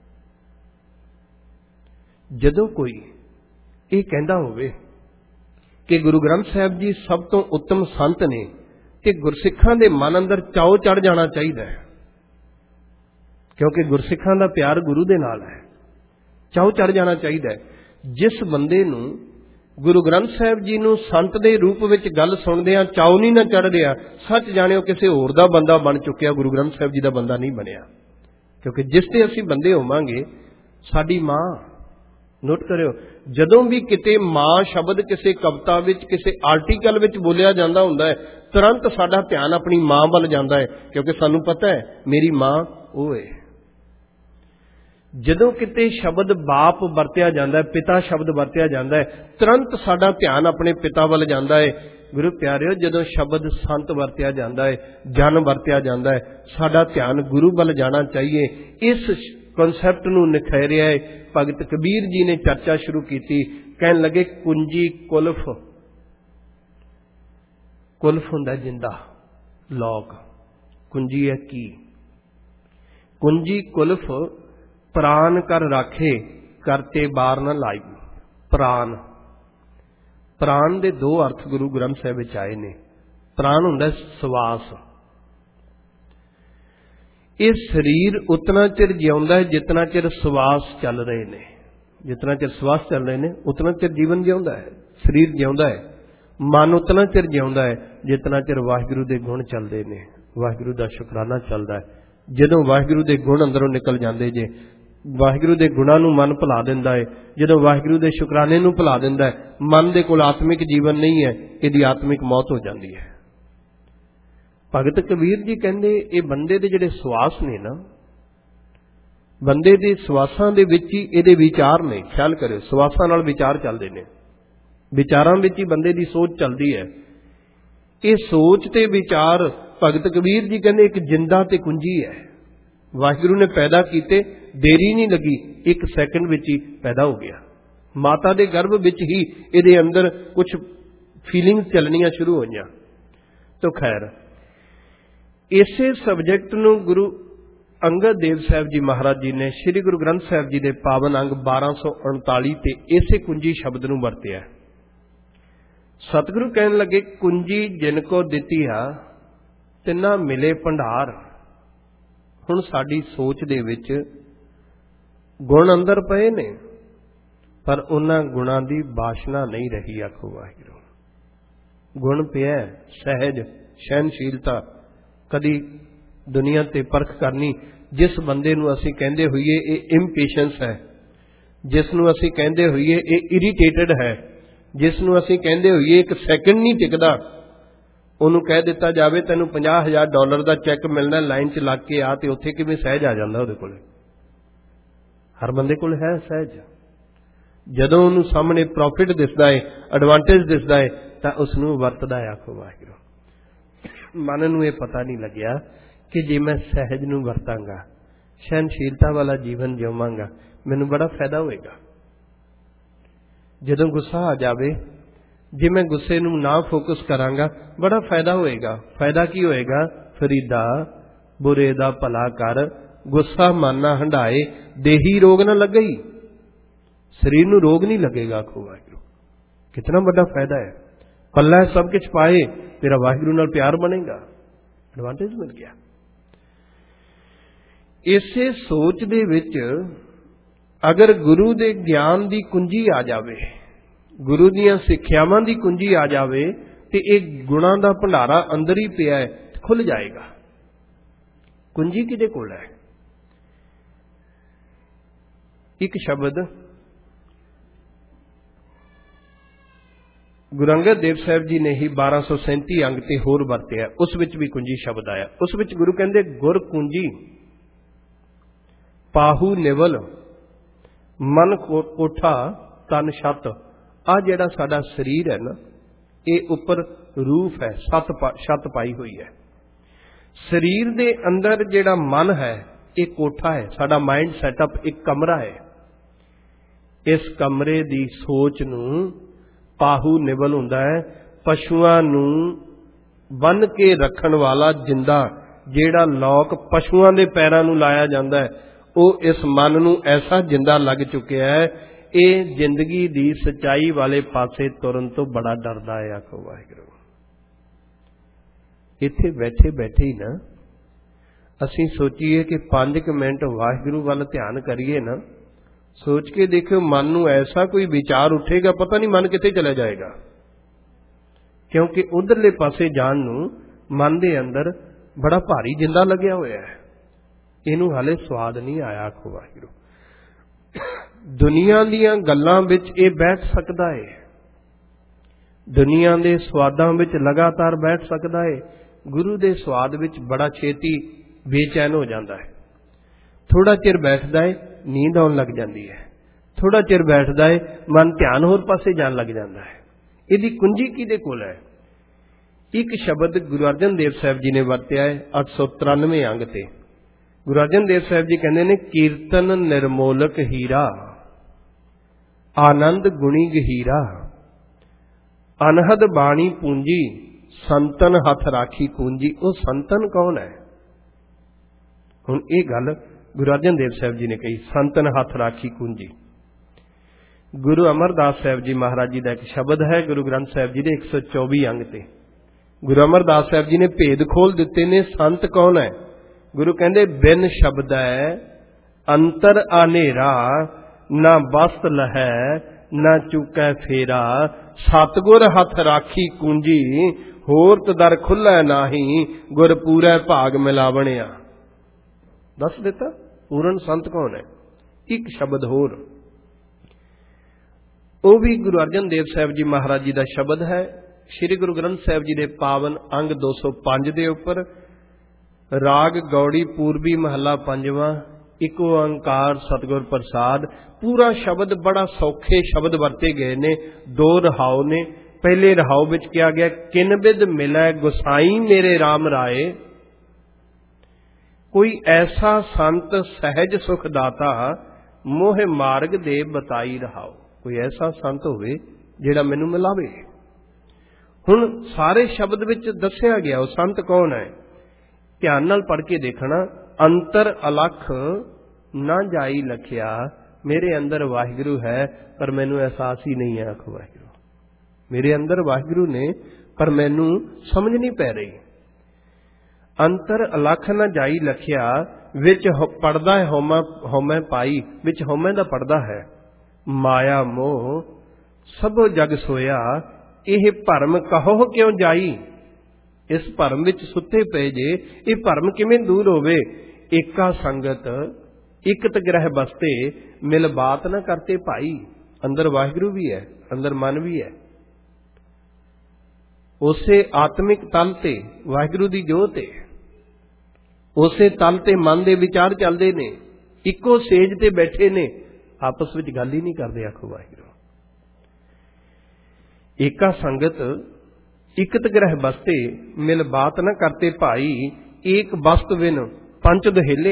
[SPEAKER 1] ਜਦੋਂ ਕੋਈ ਇਹ ਕਹਿੰਦਾ ਹੋਵੇ ਕਿ ਗੁਰੂ ਗ੍ਰੰਥ ਸਾਹਿਬ ਜੀ ਸਭ ਤੋਂ ਉੱਤਮ ਸੰਤ ਨੇ ਤੇ ਗੁਰਸਿੱਖਾਂ ਦੇ ਮਨ ਅੰਦਰ ਚਾਉ ਚੜ ਜਾਣਾ ਚਾਹੀਦਾ ਹੈ, ਕਿਉਂਕਿ ਗੁਰਸਿੱਖਾਂ ਦਾ ਪਿਆਰ ਗੁਰੂ ਦੇ ਨਾਲ ਹੈ। ਚਾਉ ਚੜ ਜਾਣਾ ਚਾਹੀਦਾ ਹੈ। ਜਿਸ ਬੰਦੇ ਨੂੰ ਗੁਰੂ ਗ੍ਰੰਥ ਸਾਹਿਬ ਜੀ ਨੂੰ ਸੰਤ ਦੇ ਰੂਪ ਵਿੱਚ ਗੱਲ ਸੁਣਦਿਆਂ ਚਾਉ ਨਹੀਂ ਨਾ ਚੜ ਰਿਹਾ, ਸੱਚ ਜਾਣਿਓ ਕਿਸੇ ਹੋਰ ਦਾ ਬੰਦਾ ਬਣ ਚੁੱਕਿਆ, ਗੁਰੂ ਗ੍ਰੰਥ ਸਾਹਿਬ ਜੀ ਦਾ ਬੰਦਾ ਨਹੀਂ ਬਣਿਆ। ਕਿਉਂਕਿ ਜਿਸ ਤੇ ਅਸੀਂ ਬੰਦੇ ਹੋਵਾਂਗੇ ਸਾਡੀ ਮਾਂ, ਨੋਟ ਕਰਿਓ, ਜਦੋਂ ਵੀ ਕਿਤੇ ਮਾਂ ਸ਼ਬਦ ਕਿਸੇ ਕਵਿਤਾ ਵਿੱਚ, ਕਿਸੇ ਆਰਟੀਕਲ ਵਿੱਚ ਬੋਲਿਆ ਜਾਂਦਾ ਹੁੰਦਾ ਹੈ ਤੁਰੰਤ ਸਾਡਾ ਧਿਆਨ ਆਪਣੀ ਮਾਂ ਵੱਲ ਜਾਂਦਾ ਹੈ, ਕਿਉਂਕਿ ਸਾਨੂੰ ਪਤਾ ਹੈ ਮੇਰੀ ਮਾਂ ਉਹ ਹੈ। ਜਦੋਂ ਕਿਤੇ ਸ਼ਬਦ ਬਾਪ ਵਰਤਿਆ ਜਾਂਦਾ ਹੈ, ਪਿਤਾ ਸ਼ਬਦ ਵਰਤਿਆ ਜਾਂਦਾ ਹੈ, ਤੁਰੰਤ ਸਾਡਾ ਧਿਆਨ ਆਪਣੇ ਪਿਤਾ ਵੱਲ ਜਾਂਦਾ ਹੈ। ਗੁਰੂ ਪਿਆਰਿਓ, ਜਦੋਂ ਸ਼ਬਦ ਸੰਤ ਵਰਤਿਆ ਜਾਂਦਾ ਹੈ, ਜਨ ਵਰਤਿਆ ਜਾਂਦਾ ਹੈ, ਸਾਡਾ ਧਿਆਨ ਗੁਰੂ ਵੱਲ ਜਾਣਾ ਚਾਹੀਏ। ਇਸ ਕਨਸੈਪਟ ਨੂੰ ਨਿਖੇਰਿਆ ਹੈ ਭਗਤ ਕਬੀਰ ਜੀ ਨੇ। ਚਰਚਾ ਸ਼ੁਰੂ ਕੀਤੀ, ਕਹਿਣ ਲੱਗੇ ਕੁੰਜੀ ਕੁਲਫ। ਕੁਲਫ ਹੁੰਦਾ ਜਿੰਦਾ, ਲੋਕ। ਕੁੰਜੀ ਹੈ ਕੀ? ਕੁੰਜੀ ਕੁਲਫ ਪ੍ਰਾਨ ਕਰ ਰਾਖੇ ਕਰਤੇ ਬਾਰ ਨਾ ਲਾਈ। ਪ੍ਰਾਨ, ਪ੍ਰਾਨ ਦੇ ਦੋ ਅਰਥ ਗੁਰੂ ਗ੍ਰੰਥ ਸਾਹਿਬ ਵਿੱਚ ਆਏ ਨੇ। प्राण हुंदा सवास। ये शरीर उतना चिर जिउंदा है जितना चिर सवास चल रहे ने। जितना चिर सवास चल रहे ने उतना चिर जीवन जिउंदा है, शरीर जिउंदा है। मन उतना चिर जिउंदा है जितना चिर वाहिगुरू दे गुण चलते ने, वाहिगुरू दा शुकराना चलता है। जदों वाहिगुरू दे गुण अंदरों निकल जाते जे, वाहिगुरू दे गुणां नूं मन भुला दिंदा है, जदों वाहिगुरू दे शुकराने नूं भुला दिंदा है, मन दे कोल आत्मिक जीवन नहीं है, इहदी आत्मिक मौत हो जाती है। भगत कबीर जी कहंदे ये बंदे दे जिहड़े सवास ने ना, बंदे दे सवासां दे विच ही इहदे विचार ने। ख्याल करिओ, सवासां नाल विचार चलदे ने, विचारां विच ही बंदे दी सोच चलदी है। ये सोच ते विचार भगत कबीर जी कहंदे एक जिंदा ते कुंजी है। वाहिगुरू ने पैदा कीते, देरी नहीं लगी, एक सैकंड विच ही पैदा हो गया। माता दे गर्भ विच ही इहदे अंदर कुछ फीलिंग्स चलनियां शुरू होईयां। तो खैर, इसे सबजैक्ट नूं गुरु अंगद देव साहब जी महाराज जी ने श्री गुरु ग्रंथ साहब जी के पावन अंग बारह सौ उनताली ते इसे कुंजी शब्द नूं वरतिया। सतगुरु कहन लगे, कुंजी जिनको दिती आ तिन्ना मिले भंडार। हुण साडी सोच दे विच गुण अंदर पए ने, पर उन्हां गुणां दी वासना नहीं रही। आखो वाहिगुरू, गुण पिया सहज सहनशीलता, कदी दुनिया ते परख करनी। जिस बंदे नूं असीं कहंदे होईए ये इंपेशेंस है, जिस नूं असीं कहंदे होईए ये इरीटेटेड है, जिस नूं असीं कहंदे होईए एक सैकंड नहीं टिकदा, उहनूं कह दिता जावे तैनूं पचास हज़ार डॉलर दा चैक मिलना, लाइन च लग के आ, ते उत्थे किवें सहज आ जांदा उहदे कोल। हर बंदे कोल है सहज। जदों उहनूं सामने प्रॉफिट दिसदा है, एडवांटेज दिसदा है, तां उसनूं वरतदा है। आखो वाहिगुरू, मन नूं ये पता नहीं लग्या कि जे मैं सहज नूं वरतांगा, सहनशीलता वाला जीवन जीवांगा, मैनूं बड़ा फायदा होएगा। जदों गुस्सा आ जावे, जे मैं गुस्से नूं ना फोकस करांगा, बड़ा फायदा होएगा। फायदा की होएगा? फरीदा बुरे दा भला कर, गुस्सा मन ना हंडाए, देही रोग ना लगे, शरीर नूं रोग नहीं लगेगा। आखो वाहिगुरू, कितना बड़ा फायदा है। पल्ला सब कुछ पाए, तेरा वाहिगुरू नाल प्यार बनेगा, एडवांटेज मिल गया। इसे सोच दे विच अगर गुरु दे ज्ञान दी कुंजी आ जावे, गुरु दीयां सिक्ख्यावां दी कुंजी आ जावे, ते एक गुणां दा भंडारा अंदर ही पिया है, खुल जाएगा। कुंजी किहदे कोल है? एक शब्द गुरु अंगद देव साहब जी ने ही बारह सौ सैंती अंग ते होर वरतिया, उस विच भी कुंजी शब्द आया। उस विच गुरु कहंदे गुर कुंजी पाहू निवल मन कोठा तन छत। आ जिहड़ा साडा शरीर है ना, ये उपर रूफ है, सत छत पाई हुई है। शरीर दे अंदर जिहड़ा मन है ये कोठा है, साडा माइंड सैटअप एक कमरा है। इस कमरे दी सोच नूं पाहू निवल हुंदा है, पशुआं नूं बन के रखण वाला जिंदा जिहड़ा लौक पशुआं दे पैरां नूं लाया जांदा है, ਉਹ इस मन नूं ऐसा जिंदा लग चुकिया है, ये जिंदगी दी सच्चाई वाले पासे तुरन तो बड़ा डरदा है। आखो वाहिगुरू, इत्थे बैठे बैठे ही ना असीं सोचीए कि पांच क मिनट वाहिगुरू वाल ध्यान करिए ना, सोच के देखो मन नूं ऐसा कोई विचार उठेगा, पता नहीं मन कित्थे चला जाएगा। क्योंकि उधरले पासे जाण नूं मन दे अंदर बड़ा भारी जिंदा लग्या होया है, इनू हाले स्वाद नहीं आया। आखो वाहिगुरू, दुनिया दीयां गल्लां विच ये बैठ सकदा है, दुनिया दे स्वादां विच लगातार बैठ सकदा है, गुरु दे स्वाद विच बड़ा छेती बेचैन हो जाता है। थोड़ा चिर बैठदा है, नींद आउण लग जाती है, थोड़ा चिर बैठदा है, मन ध्यान होर पासे जाण लग जाता है। इहदी कुंजी किहदे कोल है? एक शब्द गुरु अर्जन देव साहब जी ने वरतिया है अठ सौ तिरानवे अंग ते। गुरु अर्जन देव साहब जी कहते हैं, कीर्तन निर्मोलक हीरा, आनंद गुणी गहीरा, अनहद बाणी पूंजी, संतन हथ राखी पूंजी। वो संतन कौन है? हुण ये गल गुरु अर्जन देव साहब जी ने कही, संतन हथ राखी पूंजी। गुरु अमरदास साहब जी महाराज जी का एक शब्द है गुरु ग्रंथ साहब जी के एक सौ चौबी अंग ते, गुरु अमरदास साहब जी ने भेद खोल दिते ने। संत कौन है? गुरु कहते बिन शब्द है अंतर अनेरा, ना वस्त लहै ना चुकै फेरा, सतगुर हथ राखी कुंजी, होरत दर खुलै नाही, गुर पूरै भाग मिलावणिया। दस दिता पूर्ण संत कौन है? एक शब्द होर, वो भी गुरु अर्जन देव साहब जी महाराज जी का शब्द है। श्री गुरु ग्रंथ साहब जी के पावन अंग दो सौ पांच के उपर राग गौड़ी पूर्वी महला पंजवां, एक ओंकार सतगुर प्रसाद। पूरा शब्द बड़ा सौखे शब्द वरते गए ने। दो रहाव ने। पहले रहाव विच किया गया किन बिद मिलै गुसाई मेरे राम राय, कोई ऐसा संत सहज सुख दाता, मोह मार्ग दे बताई रहाओ। कोई ऐसा संत होवे जिहड़ा मैनू मिलावे। हुण सारे शब्द विच दस्सिया गया वो संत कौन है। ध्यान नाल पढ़ के देखना। अंतर अलख ना जाई लखिया, मेरे अंदर वाहिगुरु है पर मैनू एहसास ही नहीं है। आखो वाहिगुरु, मेरे अंदर वाहिगुरु ने पर मैनू समझ नहीं पै रही। अंतर अलख ना जाई लखिया, विच पड़दा है होमा होमै पाई, विच होमै दा पड़दा है। माया मोह सबो जग सोया, यह भरम कहो क्यों जाई। इस भरम विच सुते पे जे, ये भरम किवें दूर होवे। एका संगत इकत ग्रह बसते, मिल बात ना करते भाई। अंदर वाहिगुरु भी है, अंदर मन भी है। उसे आत्मिक तल ते वाहिगुरु दी जोत है, उसे तल ते मन दे विचार चलते ने, इको सेज ते बैठे ने, आपस विच गल ही नहीं करते। आखो वाहिगुरु। एका संगत इकत ग्रह बसते, मिल बात न करते भाई, एक वस्त बिन पंच दहेले,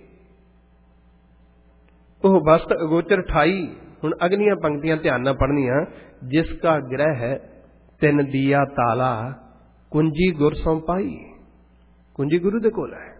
[SPEAKER 1] ओह वस्त अगोचर ठाई। हुण अगलियां पंक्तियां ध्यान नाल पढ़नियां। जिसका ग्रह है तिन दिया ताला, कुंजी गुर सौं पाई। कुंजी गुरु दे कोल है।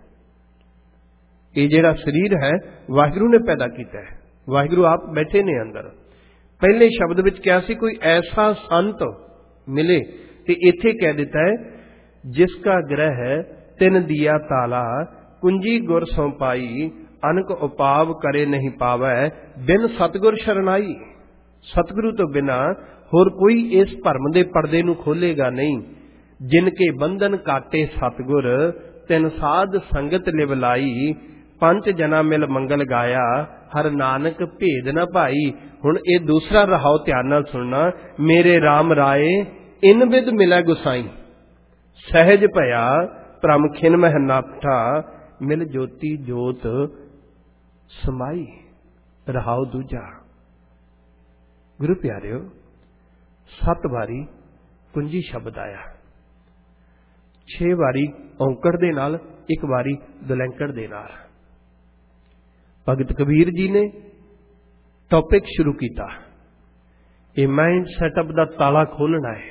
[SPEAKER 1] ये जिहड़ा शरीर है वाहिगुरु ने पैदा किया है, वाहिगुरु आप बैठे ने अंदर। पहले शब्द विच क्या सी, कोई ऐसा संत मिले, ते इत्थे कह दिता है जिसका ग्रह है तिन दिया ताला, कुंजी गुर सौं पाई, अनक उपाव करे नहीं पावै, बिन सतगुर शरणाई। सतगुरु तो बिना होर कोई इस भरम दे पर्दे नूं खोलेगा नहीं। जिनके बंधन काटे सतगुर, तिन साध संगत लिवलाई, पंच जना मिल मंगल गाया, हर नानक भेद न भाई। हुण ये दूसरा रहाओ ध्यान नाल सुनना। मेरे राम राय इन विद मिलै गुसाई, सहज भया भ्रम खिन मह नाठा, मिल ज्योति जोत समाई। रहाओ दूजा। गुरु प्यारिओ, सत वारी कुंजी शब्द आया, छे वारी औंकड़ दे नाल, एक वारी दुलैंकड़ दे नाल। भगत कबीर जी ने टॉपिक शुरू किया, ये माइंड सैटअप का ताला खोलना है,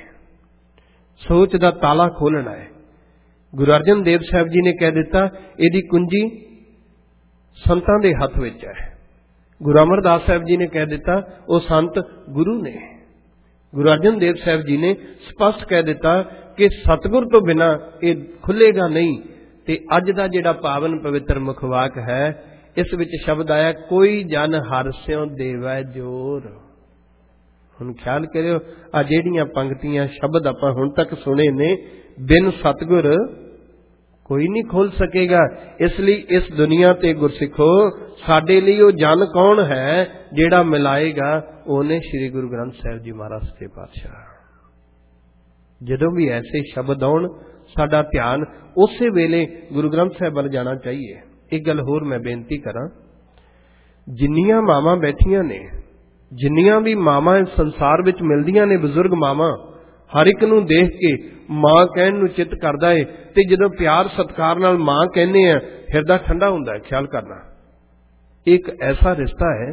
[SPEAKER 1] सोच का ताला खोलना है। गुरु अर्जन देव साहब जी ने कह दिता यदी कुंजी संतां दे हथ विच है। गुरु अमरदास साहब जी ने कह दिता वो संत गुरु ने। गुरु अर्जन देव साहब जी ने स्पष्ट कह दिता कि सतगुर तो बिना ये खुलेगा नहीं। ते अज दा जिहड़ा पावन पवित्र मुखवाक है, इस विच शब्द आया कोई जन हर स्यों देवै जोर। हुण ख्याल करियो, आ जिहड़ियां पंक्तियां शब्द आपां हुण तक सुने ने, बिन सतगुर कोई नहीं खोल सकेगा। इसलिए इस दुनिया ते गुरसिखो साडे लई वो जन कौन है जिहड़ा मिलाएगा, ओने श्री गुरु ग्रंथ साहिब जी महाराज सच्चे पातशाह। जदों भी ऐसे शब्द आउण, साडा ध्यान उस वेले गुरु ग्रंथ साहिब वल जाना चाहिए। एक गल होर मैं बेनती करा, जिन्नियां मावां बैठियां ने, जिन्नियां भी मावां इस संसार विच मिलदियां ने, बजुर्ग मावां, हर एक नूं देख के मां कहण नूं चित करदा है। ते जदों प्यार सत्कार नाल मां कहने आ, हिरदा ठंडा हुंदा है। ख्याल करना, एक ऐसा रिश्ता है,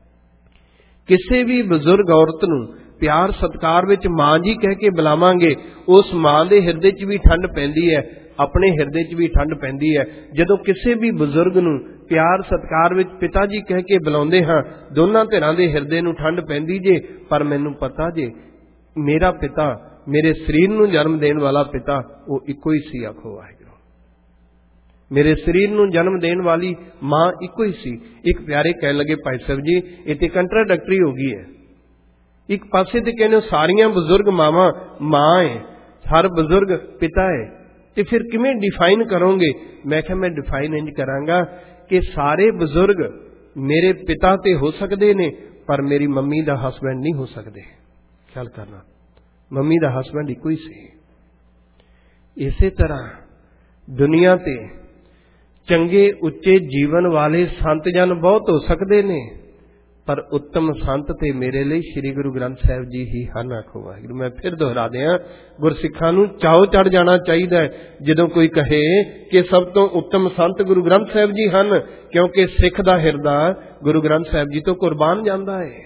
[SPEAKER 1] किसी भी बजुर्ग औरत नूं प्यार सत्कार विच मां जी कह के बुलावांगे, उस मां दे हिरदे च भी ठंड पैंदी है, अपने हिरदे च भी ठंड पैंदी है। जदों किसी भी बजुर्ग नूं प्यार सत्कार विच पिता जी कह के बुलाउंदे हां, दोनां धिरां दे हिरदे नूं ठंड पैंदी जे। पर मैनूं पता जे मेरा पिता मेरे शरीर नूं जन्म देण वाला पिता वो इको ही सी। आखो वाहिगुरू। मेरे शरीर नूं जन्म देण वाली मां इको ही सी। एक प्यारे कह लगे भाई साहब जी इत्थे कंट्राडक्टरी हो गई है। एक पासे ते कहने सारियां बजुर्ग मावां मां है, हर बजुर्ग पिता है, तो फिर किवें डिफाइन करोगे? मैं क्या मैं डिफाइन इंज करांगा कि सारे बजुर्ग मेरे पिता ते हो सकते ने पर मेरी मम्मी दा हसबैंड नहीं हो सकते। ख्याल करना, मम्मी दा हसबैंड इको ही सी। इसे तरह दुनिया ते चंगे उच्चे जीवन वाले संत जन बहुत हो सकते ने पर उत्तम संत ते मेरे लिए श्री गुरु ग्रंथ साहिब जी ही हन। आखो वाहिगुरू। मैं फिर दोहरा दियां, गुरसिखां नूं चाओ चढ़ जाना चाहिए जदों कोई कहे कि सब तो उत्तम संत गुरु ग्रंथ साहिब जी हन, क्योंकि सिख दा हिरदा गुरु ग्रंथ साहिब जी तो कुर्बान जांदा है।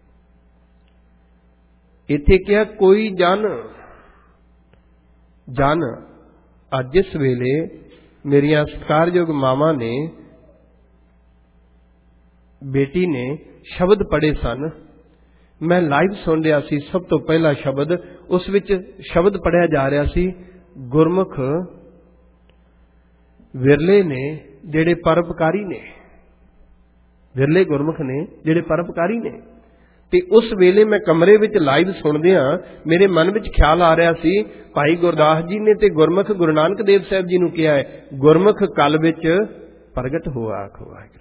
[SPEAKER 1] इत्थे क्या कोई जन जन अज इस वेले मेरिया सत्कारयोग मावां ने बेटी ने शब्द पढ़े सन। मैं लाइव सुन रहा सी। सब तो पहला शब्द उस विच शब्द पढ़िया जा रहा सी, गुरमुख विरले ने जेड़े परोपकारी ने, विरले गुरमुख ने जेड़े परोपकारी ने। ते उस वेले मैं कमरे विच लाइव सुनदिया मेरे मन विच ख्याल आ रहा सी, भाई गुरदास जी ने ते गुरमुख गुरु नानक देव साहब जी नूं कहा है, गुरमुख कल विच प्रगट हुआ। आखो वाहिगुरू।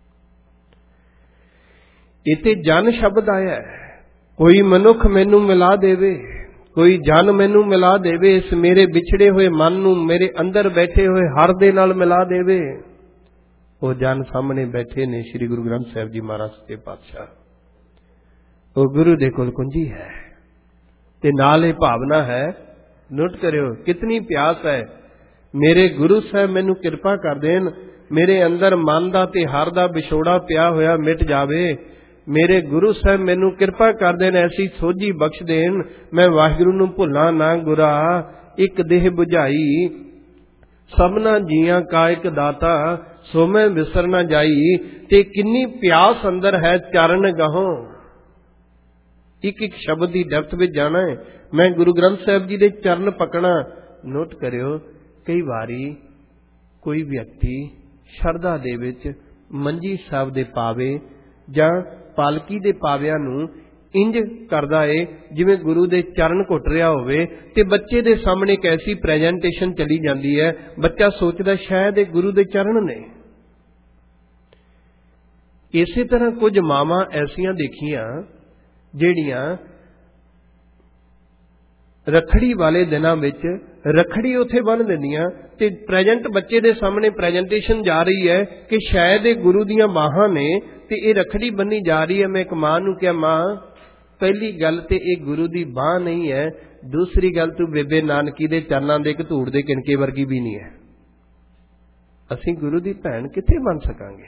[SPEAKER 1] इत्थे जन शब्द आया है। कोई मनुख मैनू मिला देवे, कोई जन मैनू मिला देवे, इस मेरे विछड़े हुए मन नूं मेरे अंदर बैठे हुए हर दे नाल मिला देवे। वो जन सामने बैठे ने श्री गुरु ग्रंथ साहिब जी महाराज सच्चे पातशाह। वो गुरु दे कोल कुंजी है ते नाल ये भावना है। नोट करियो कितनी प्यास है। मेरे गुरु साहब मैनू कृपा कर देन, मेरे अंदर मन दा ते हर दा विछोड़ा पिया होया मिट जावे। मेरे गुरु साहब मैनू कृपा कर देन, ऐसी सोझी बख्श देन, मैं वाहिगुरू नूं भुला ना गुरा। एक देह बुझाई सबना जियां का एक दाता, सो मैं विसर ना जाई। ते किन्नी प्यास अंदर है चरण गहों। एक एक शब्द की डेप्थ में जाना है। मैं गुरु ग्रंथ साहिब जी दे चरण पकड़ा। नोट करियो कई बारी कोई व्यक्ति शरदा दे विच मंजी साहब दे पावे जां पालकी दे पाविਆਂ ਨੂੰ इंज करदा है जिवें गुरु दे चरण घुट रहा होवे ते बच्चे दे सामने एक ऐसी प्रेजेंटेशन चली जाती है, बच्चा सोचदा शायद ये गुरु दे चरण ने। इसे तरह कुछ मावां ऐसियां देखियां ਜਿਹੜੀਆਂ रखड़ी वाले दिनों विच रखड़ी उत्थे बन दिंदियां ते प्रेजेंट बच्चे दे सामने प्रेजेंटेशन जा रही है कि शायद ये गुरु दियां बाहां ने ते ये रखड़ी बनी जा रही है। मैं एक मां नूं कहा, मां पहली गल ते ये गुरु दी बांह नहीं है, दूसरी गल तू बेबे नानकी दे चरनां दे धूड़ दे किनके वर्गी भी नहीं है। असीं गुरु दी भैण कित्थे बन सकांगे?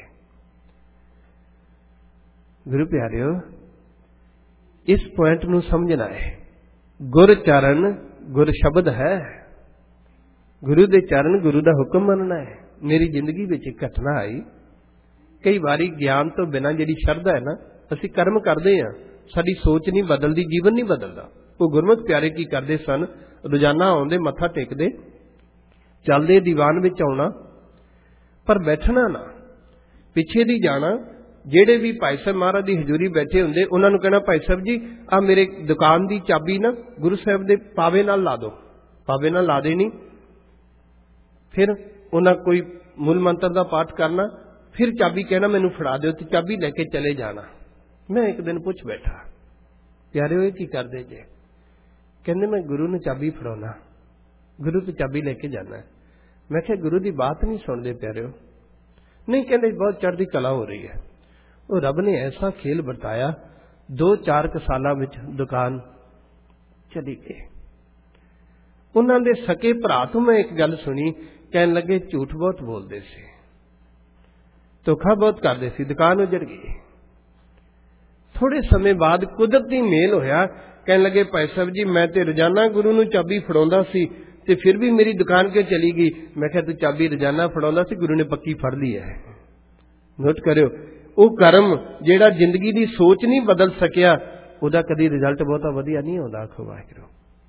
[SPEAKER 1] गुरु प्यारिओ इस पॉइंट नूं समझना है। गुर चरण गुर शब्द है, गुरु दे चरण गुरु दा हुक्म मनना है। मेरी जिंदगी विच एक घटना आई। कई बारी ज्ञान तो बिना जिहड़ी शरधा है ना, असीं कर्म करदे हां, साडी सोच नहीं बदलदी, जीवन नहीं बदलदा। वो गुरमुख प्यारे की करदे सन, रोजाना आउंदे मत्था टेकदे, चलदे दीवान विच आउणा पर बैठना ना, पिछे दी जाना। जेड़े भी भाई साहब महाराज की हजूरी बैठे होंदे उन्हां नूं कहना, भाई साहब जी आ मेरे दुकान की चाबी ना गुरु साहब दे पावे नाल ला दो। पावे नाल ला देनी, फिर उन्हां कोई मूल मंत्र का पाठ करना, फिर चाबी कहना मैनू फड़ा दो ते चाबी लैके चले जाना। मैं एक दिन पुछ बैठा, प्यारे होए की करदे जे? कहंदे मैं गुरु नूं चाबी फड़ाउणा, गुरु तो चाबी लैके जाना। मैं कहा गुरु की बात नहीं सुनते प्यारे हो? नहीं, कहंदे बहुत चढ़दी कला हो रही है। वो रब ने ऐसा खेल बरताया, दो चार क सालां विच दुकान चली गई। उन्हां दे सके भरा तो मैं एक गल सुनी, कहन लगे झूठ बहुत बोलते सी, धोखा बहुत करते सी, दुकान उजड़ गई। थोड़े समय बाद कुदरती मेल होया, कहन लगे भाई साहब जी मैं तो रोजाना गुरु नूं चाबी फड़ाउंदा सी ते फिर भी मेरी दुकान क्यों चली गई? मैं कहा तू चाबी रोजाना फड़ाउंदा सी, गुरु ने पक्की फड़ ली है। नोट करियो, वो कर्म जेड़ा जिंदगी की सोच नहीं बदल सकिया, उहदा कदी रिजल्ट बहुता वधिया नहीं होंदा। आखो वाहिगुरू।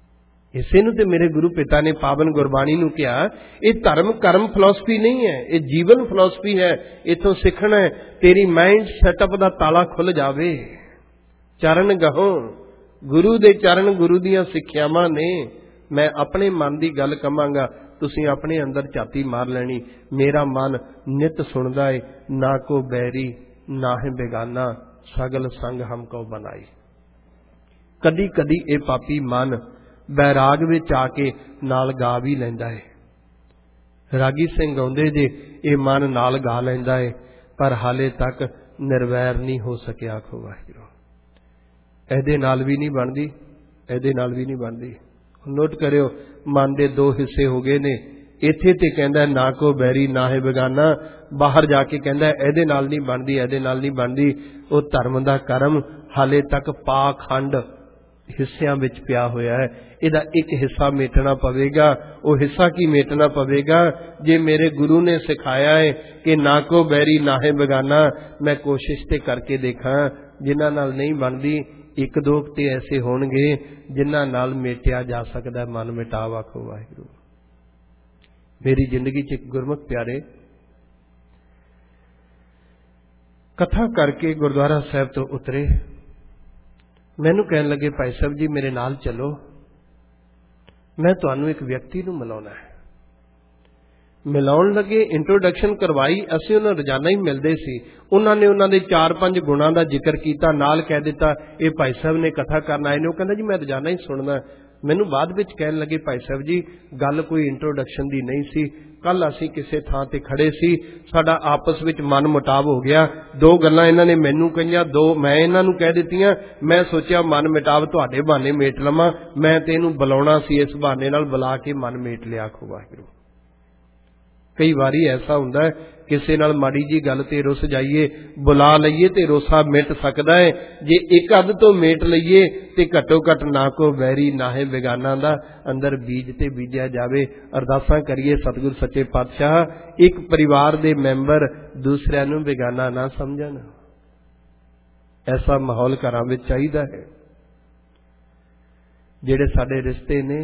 [SPEAKER 1] इसे नूं ते मेरे गुरु पिता ने पावन गुरबाणी नूं कहा, ये धर्म कर्म फिलोसफी नहीं है, ये जीवन फिलोसफी है। इथों सीखना है, तेरी माइंड सैटअप दा ताला खुल जावे। चरण गहो गुरु दे चरण, गुरु दियां सिक्ख्यावां ने। मैं अपने मन की गल कहांगा, तुसीं अपने अंदर झाती मार लैनी। मेरा मन नित सुनदा है, ना को बैरी ना है बेगाना, सगल संग हमको बनाई। कदी कदी ये पापी मन बैराग विच आके नाल गा भी लैंदा है। रागी सिंह गाउंदे जे ये मन नाल गा लैंदा है, पर हाले तक निर्वैर नहीं हो सकिया। आखो वाहिगुरू, एहदे नाल भी नहीं बनदी, एहदे नाल भी नहीं बनदी। नोट करियो, मन दे दो हिस्से हो गए ने। इत्थे ते कहंदा ना को बैरी ना है बेगाना, बाहर जाके कहंदा एहदे नाल नहीं बनदी, एहदे नाल नहीं बनदी। वो धर्म दा कर्म हाले तक पाखंड हिस्सियां विच पिया होया है। इहदा एक हिस्सा मेटना पवेगा। वो हिस्सा की मेटना पवेगा? जे मेरे गुरु ने सिखाया है कि ना को बैरी ना है बेगाना, मैं कोशिश ते करके देखा। जिन्हां नाल नहीं बनदी, एक दो ते ऐसे होणगे जिन्हां नाल मेटिया जा सकदा है मन मिटाव। आखो वाहिगुरू। मेरी जिंदगी च एक गुरमुख प्यारे कथा करके गुरुद्वारा साहब तो उतरे, मैनू कहन लगे, भाई साहब जी मेरे नाल चलो, मैं तुहानू एक व्यक्ति नू मिलाउणा है। मिलाउण लगे, इंट्रोडक्शन करवाई। असीं उन्हां रोजाना ही मिलदे सी। उन्होंने उन्होंने चार पांच गुणां दा जिक्र किया, नाल कह दिता ये भाई साहब ने कथा करना आए ने। वो कहंदा जी मैं रोजाना ही सुनदा। मैनू बाद विच कहन लगे, भाई साहब जी गल कोई इंट्रोडक्शन दी नहीं सी। कल असीं किसी थां ते खड़े सी, साडा आपस विच मन मुटाव हो गया। दो गल्लां इन्हां ने मैनू कहियां, दो मैं इन्हां नू कह दित्तियां। मैं सोचिया मन मिटाव तुहाडे बहाने मेट लवां, मैं ते इहनूं बुलाउणा सी, इस बहाने नाल बुला के मन मेट लिया। आखो वाहिगुरू। कई बारी ऐसा हुंदा है, किसी नाल माड़ी जी गल ते रुस जाइए, बुला लईए ते रोसा मिट सकदा है। जे एक अध तो मेट लईए ते घट्टो घट ना को बैरी ना है बेगाना दा अंदर बीज ते बीजिया जावे। अरदासां करिए सतगुर सच्चे पातशाह, एक परिवार दे मैंबर दूसरिਆਂ ਨੂੰ बेगाना ना समझन। ऐसा माहौल घरां विच चाहीदा है। ਜਿਹੜੇ ਸਾਡੇ रिश्ते ने,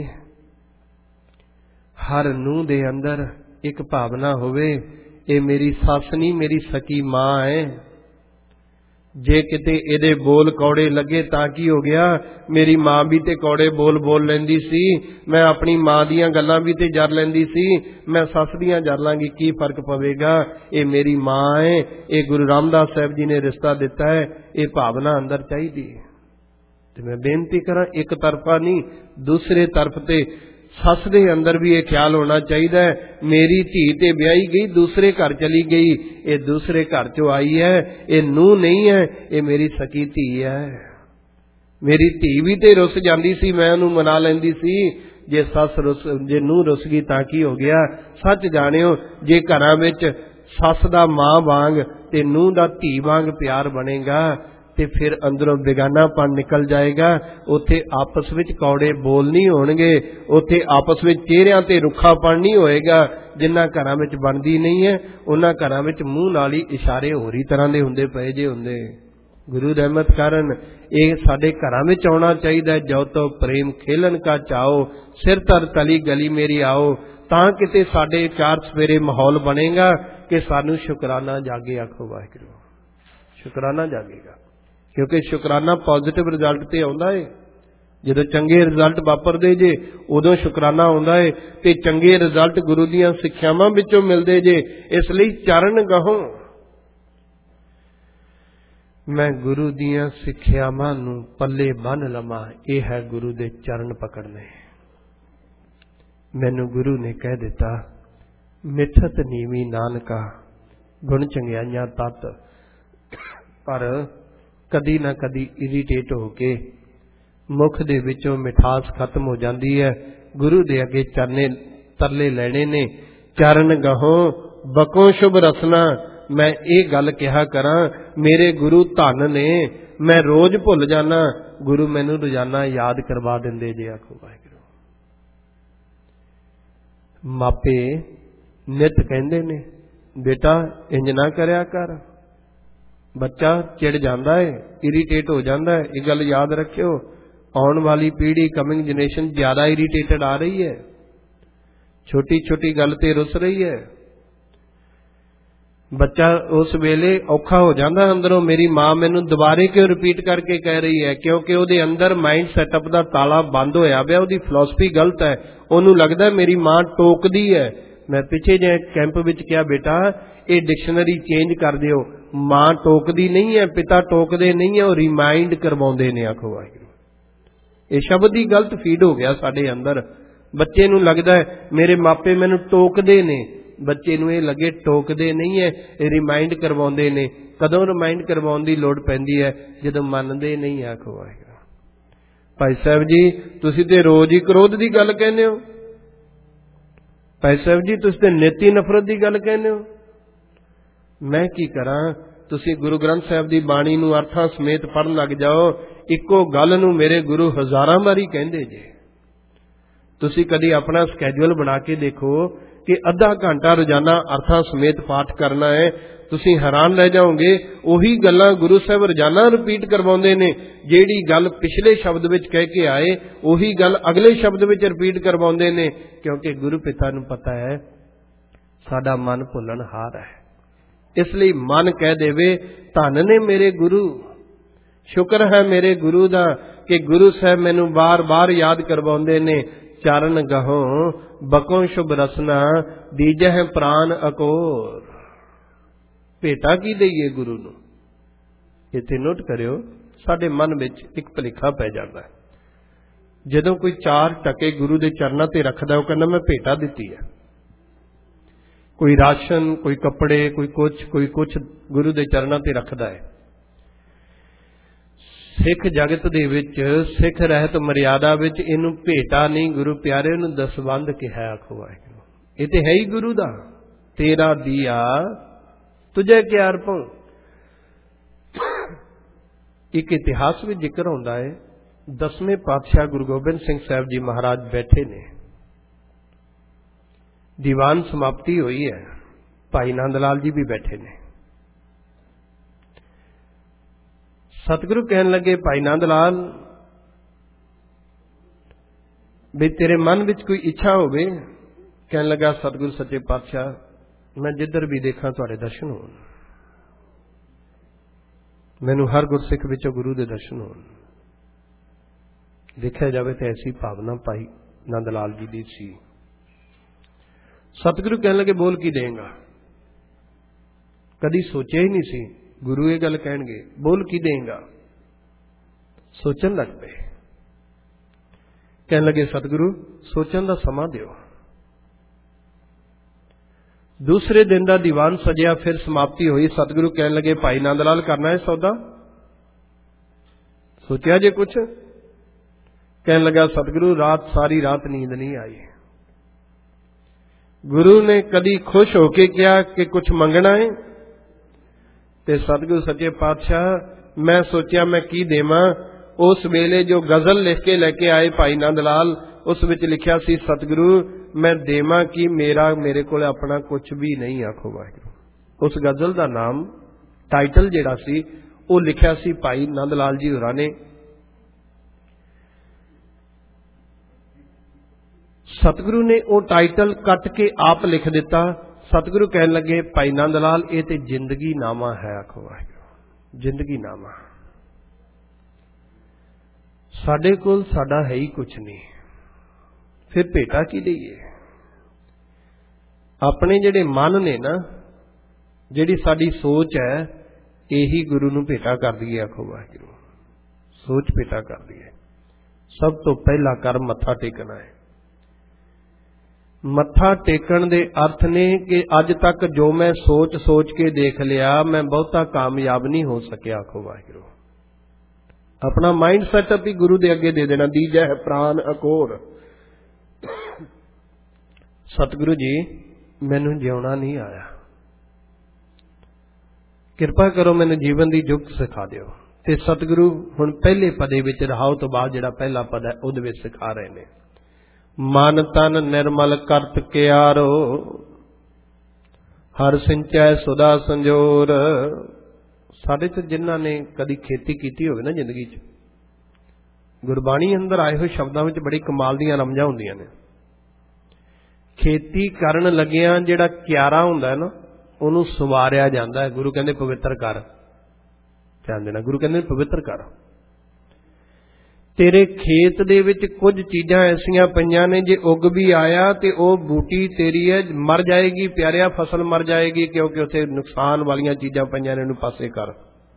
[SPEAKER 1] हर नूंह दे अंदर एक भावना होवे, ये मेरी सस नहीं मेरी सकी मां है। जे किते इहदे बोल कौड़े लगे तां की हो गया, मेरी मां भी ते कौड़े बोल बोल लैंदी सी। मैं अपनी मां दियां गल्लां भी ते जर लैंदी सी, मैं सस दियां जर लांगी, की फर्क पवेगा? ये मेरी मां है। ये गुरु रामदास साहब जी ने रिश्ता दिता है। ये भावना अंदर चाहिदी। ते मैं बेनती करा, एक तरफा नहीं दूसरे तरफ ते सस दे अंदर भी ये ख्याल होना चाहिए, मेरी धी ते ब्याही गई दूसरे घर चली गई, ये दूसरे घर चो आई है, ये नूह नहीं है, ये मेरी सकी धी है। मेरी धी भी ते रुस जाती सी, मैं उन्होंने मना लैंदी सी। जे सस रुस जे नूह रुस गई तां की हो गया? सच जानियो, जे घरां विच सस दा मां वांग ते नूह दा धी वांग प्यार बनेगा ते फिर अंदरों बेगानापन निकल जाएगा। उत्थे आपस विच कौड़े बोल नहीं होणगे, उत्थे आपस विच चेहरिਆਂ ते रुखापन नहीं होएगा। जिन्हां घरां विच बनदी नहीं है, उन्हां घरां विच मूंह नाल ही इशारे होर ही तरह दे हुंदे पए जे हुंदे। गुरु रहमत कारण ये साडे घरां विच आउणा चाहीदा। जो तो प्रेम खेलन का चाओ, सिर तर तली गली मेरी आओ, तां किते साडे चार सवेरे माहौल बनेगा कि सानू शुकराना जागे। आखो वाहिगुरू, शुकराना जागेगा। क्योंकि शुकराना पॉजिटिव रिजल्ट ते आउंदा है। जदों चंगे रिजल्ट वापरदे जे उदों शुकराना आउंदा है, ते चंगे रिजल्ट गुरु दीआं सिक्ख्यावां विचों मिलदे जे। इसलिए चरण गहो, मैं गुरु दीआं सिक्ख्यावां नूं पल्ले बन लवां। यह है गुरु दे चरण पकड़ने। मैनू गुरु ने कह दिता, मिठत नीवी नानका गुण चंगियाइयां तत। पर कदी ना कदी इरीटेट होके मुख दे विचों मिठास खत्म हो जाती है। गुरु दे अगे चरने तरले लेने ने। चरण गहो बको शुभ रसना। मैं ये गल कहा करा, मेरे गुरु धन ने, मैं रोज भुल जाना, गुरु मैनू रोजाना याद करवा देंदे जे। आखो वाहिगुरू। मापे नित कहंदे ने, बेटा इंज ना करया कर। बच्चा चिड़ जाता है, इरीटेट हो जाता है। ये गल याद रखियो, आने वाली पीढ़ी, कमिंग जनरेशन ज्यादा इरीटेटेड आ रही है, छोटी छोटी गल ते रुस रही है। बच्चा उस वेले औखा हो जाता अंदरों, मेरी मां मैनू दोबारे क्यों रिपीट करके कह रही है, क्योंकि उहदे अंदर माइंड सैटअप का ताला बंद होया पिया, उहदी फिलोसफी गलत है। उन्होंने लगता है मेरी मां टोकदी है। मैं पिछे जे कैंप विच कहा, बेटा ये डिक्शनरी चेंज कर दिओ, मां टोकदी नहीं है, पिता टोकदे नहीं है, रिमाइंड करवाउंदे ने। आखो वाहिगुरू, ये शब्द ही गलत फीड हो गया साडे अंदर। बच्चे नूं लगदा है मेरे मापे मैनू टोकदे ने, बच्चे नूं ये लगे टोकदे नहीं है, रिमाइंड करवाउंदे ने। कदों रिमाइंड करवाउण दी लोड़ पैंदी है, जदों मनदे नहीं। आखो वाहिगुरू। भाई साहब जी तुसीं ते रोज ही क्रोध की गल कहने हो, भाई साहब जी तुसीं ते नीति नफरत की गल कहने हो। मैं की करा, तुसीं गुरु ग्रंथ साहिब की बाणी नूं अर्थां समेत पढ़न लग जाओ, इक्को गल नूं मेरे गुरु हज़ारां वारी कहंदे जे। तुसीं कदी अपना स्कैजूल बना के देखो कि अद्धा घंटा रोजाना अर्थां समेत पाठ करना है, तुसीं हैरान रह जाओगे। उही गल्लां गुरु साहब रोजाना रिपीट करवाउंदे ने, जेड़ी गल पिछले शब्द विच कह के आए उही गल अगले शब्द विच रिपीट करवाउंदे ने, क्योंकि गुरु पिता नूं पता है साडा मन भुल्लणहार है। इसलिए मन कह देवे धन ने मेरे गुरु, शुक्र है मेरे गुरु दा कि गुरु साहब मैनू बार बार याद करवाउंदे ने। चरण गहों बकों शुभ रसना, दीजे है प्राण अकोर। भेटा की दईए गुरु नूं, इत्थे नोट करियो, साडे मन विच एक भुलेखा पै जांदा है। जदों कोई चार टके गुरु दे चरनां ते रखदा, ओह कहंदा मैं भेटा दित्ती है। कोई राशन, कोई कपड़े, कोई कुछ कोई कुछ गुरु दे चरनां ते रखदा है। सिख जगत दे विच, सिख रहत मर्यादा विच इनू भेटा नहीं गुरु प्यारे नूं दसबंध कहा। आखो वाहिगुरू, ये ते है ही गुरु दा, तेरा दिया तुझे क्या अर्पण। एक इतिहास में जिक्र होंदा है, दसवें पातशाह गुरु गोबिंद सिंह साहब जी महाराज बैठे ने, दीवान समाप्ति हुई है, भाई नंद लाल जी भी बैठे ने। सतगुरु कहन लगे, भाई नंद लाल भी तेरे मन विच कोई इच्छा होवे। कहन लगा, सतगुरु सच्चे पातशाह मैं जिधर भी देखा तुहाडे दर्शन होण, मैनू हर गुरसिख विचों गुरु दे दर्शन होण। देखा जाए तो ऐसी भावना भाई नंद लाल जी दी सी। सतगुरु कहन लगे, बोल की देंगा। कदी सोचा ही नहीं सी गुरु ये गल कहणगे, बोल की देंगा। सोचन लग पे, कहन लगे सतगुरु सोचन दा समा दिओ। दूसरे दिन का दीवान सजिया, फिर समाप्ति हुई। सतगुरु कहन लगे, भाई नंद लाल करना है सौदा, सोचा जे कुछ। कहन लगा, सतगुरु रात सारी रात नींद नहीं आई। गुरु ने कदी खुश होके कहा कि कुछ मंगना है, ते सतगुरु सच्चे पातशाह मैं सोचा मैं की देवां। उस वेले जो गजल लिख के लेके आए भाई नंद लाल, उस विच लिखिया सी, सतगुरु मैं देवां की मेरा मेरे को अपना कुछ भी नहीं। आखो वाहिगुरू। उस गजल का नाम टाइटल जिहड़ा सी वो लिखिया सी भाई नंद लाल जी होरां ने। सतगुरु ने वो टाइटल कट के आप लिख दिता। सतगुरु कहन लगे, भाई नंद लाल ये ते जिंदगी नामा है। आखो वाहिगुरू, जिंदगी नामा। साडे कोल साडा है ही कुछ नहीं, फिर भेटा की दईए। अपने जिहड़े मन ने ना, जिहड़ी साडी सोच है, यही गुरु नूं भेटा कर दईए। आखो वाहिगुरू, सोच भेटा कर दईए। सब तो पहला कर्म मत्था टेकना है। मत्था टेकन दे अर्थ ने कि अज तक जो मैं सोच सोच के देख लिया, मैं बहुता कामयाब नहीं हो सकिया। आखो वाहिगुरू, अपना माइंड सेटअप ही गुरु दे अगे दे देना। दीजा है प्राण अकोर। सतगुरु जी मैनू जिउना नहीं आया, किरपा करो मैनू जीवन की जुगत सिखा दिओ। ते सतगुरु हुण पहले पदे विच रहाओ तो बाद जिहड़ा पहला पद है उहदे विच सिखा रहे ने। मन तन निर्मल करत क्यारो, हर सिंचै सुधा संजोर। साडे च जिन्हां ने कदी खेती कीती होवे ना जिंदगी च, गुरबाणी अंदर आए हुए शब्दों में बड़ी कमाल दी रमझां हुंदियां ने। खेती करन लगियां जिहड़ा क्यारा हुंदा है ना, उहनूं सवारिया जांदा है। गुरु कहंदे पवित्र कर, ध्यान देना, गुरु कहंदे पवित्र कर। तेरे खेत दे विच कुछ चीज़ां ऐसियां पईयां ने, जे उग भी आया तो वह बूटी तेरी है मर जाएगी प्यारिया, फसल मर जाएगी, क्योंकि उत्थे नुकसान वालियां चीज़ां पईयां ने, इहनूं पासे कर।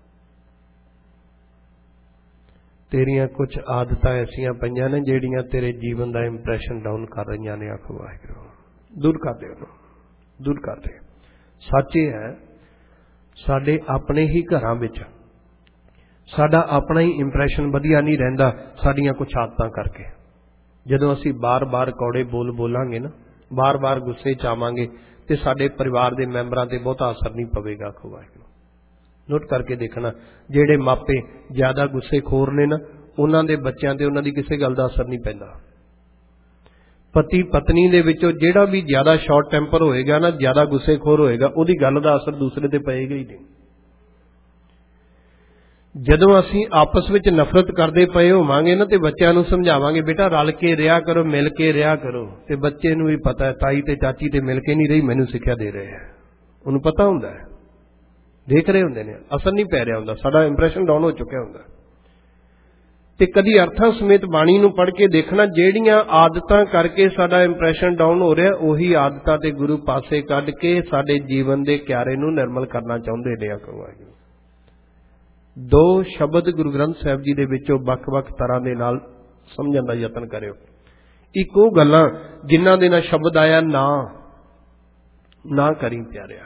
[SPEAKER 1] तेरियां कुछ आदतां ऐसियां पईयां ने जिहड़ियां तेरे जीवन का इंप्रैशन डाउन कर रही ने। आखो वाहिगुरू, दूर कर दे उहनूं, दूर कर दे। सच ये है, साडे अपने ही घरां विच साडा अपना ही इंप्रैशन वधिया नहीं रहिंदा, साडियां कुछ आदतां करके। जदों असीं बार बार कौड़े बोल बोलांगे ना, बार बार गुस्से च आवांगे, तो साडे परिवार के मैंबरां ते बहुता असर नहीं पवेगा। आखो वाहिगुरू, नोट करके देखना, जिहड़े मापे ज्यादा गुस्से खोर ने ना, उन्हां दे बच्चों ते उन्हां दी किसी गल दा असर नहीं पैंदा। पति पत्नी दे विचों जिहड़ा भी ज्यादा शॉर्ट टैंपर होएगा ना, ज्यादा गुस्से खोर होएगा, उहदी गल दा असर दूसरे ते पएगा ही नहीं। जदों असीं आपस विच नफरत करते पे होवांगे ना, तो बच्चों नूं समझावांगे बेटा रल के रहा करो, मिल के रहा करो, तो बच्चे नूं भी पता है ताई ते चाची ते मिल के नहीं रही, मैनूं सिक्ख्या दे रहे हैं। उन्होंने पता हुंदा है, देख रहे होंदे ने, असर नहीं पै रहा हुंदा, साडा इंप्रैशन डाउन हो चुका हुंदा। ते कदी अर्थां समेत बाणी नूं पढ़ के देखना, जिहड़ियां आदतां करके साडा इंप्रैशन डाउन हो रहा, उही आदतां ते गुरु पासे कढ के साडे जीवन दे क्यारे नूं निर्मल करना चाहुंदे ने। आखो दो शब्द गुरु ग्रंथ साहिब जी दे विचों वख-वख तरह दे नाल समझण दा यतन करियो। एक वो गल्लां जिन्हां दे नाल शब्द आया ना ना करी प्यारिया,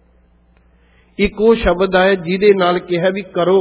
[SPEAKER 1] एक वो शब्द आया जिहदे नाल कहा भी करो।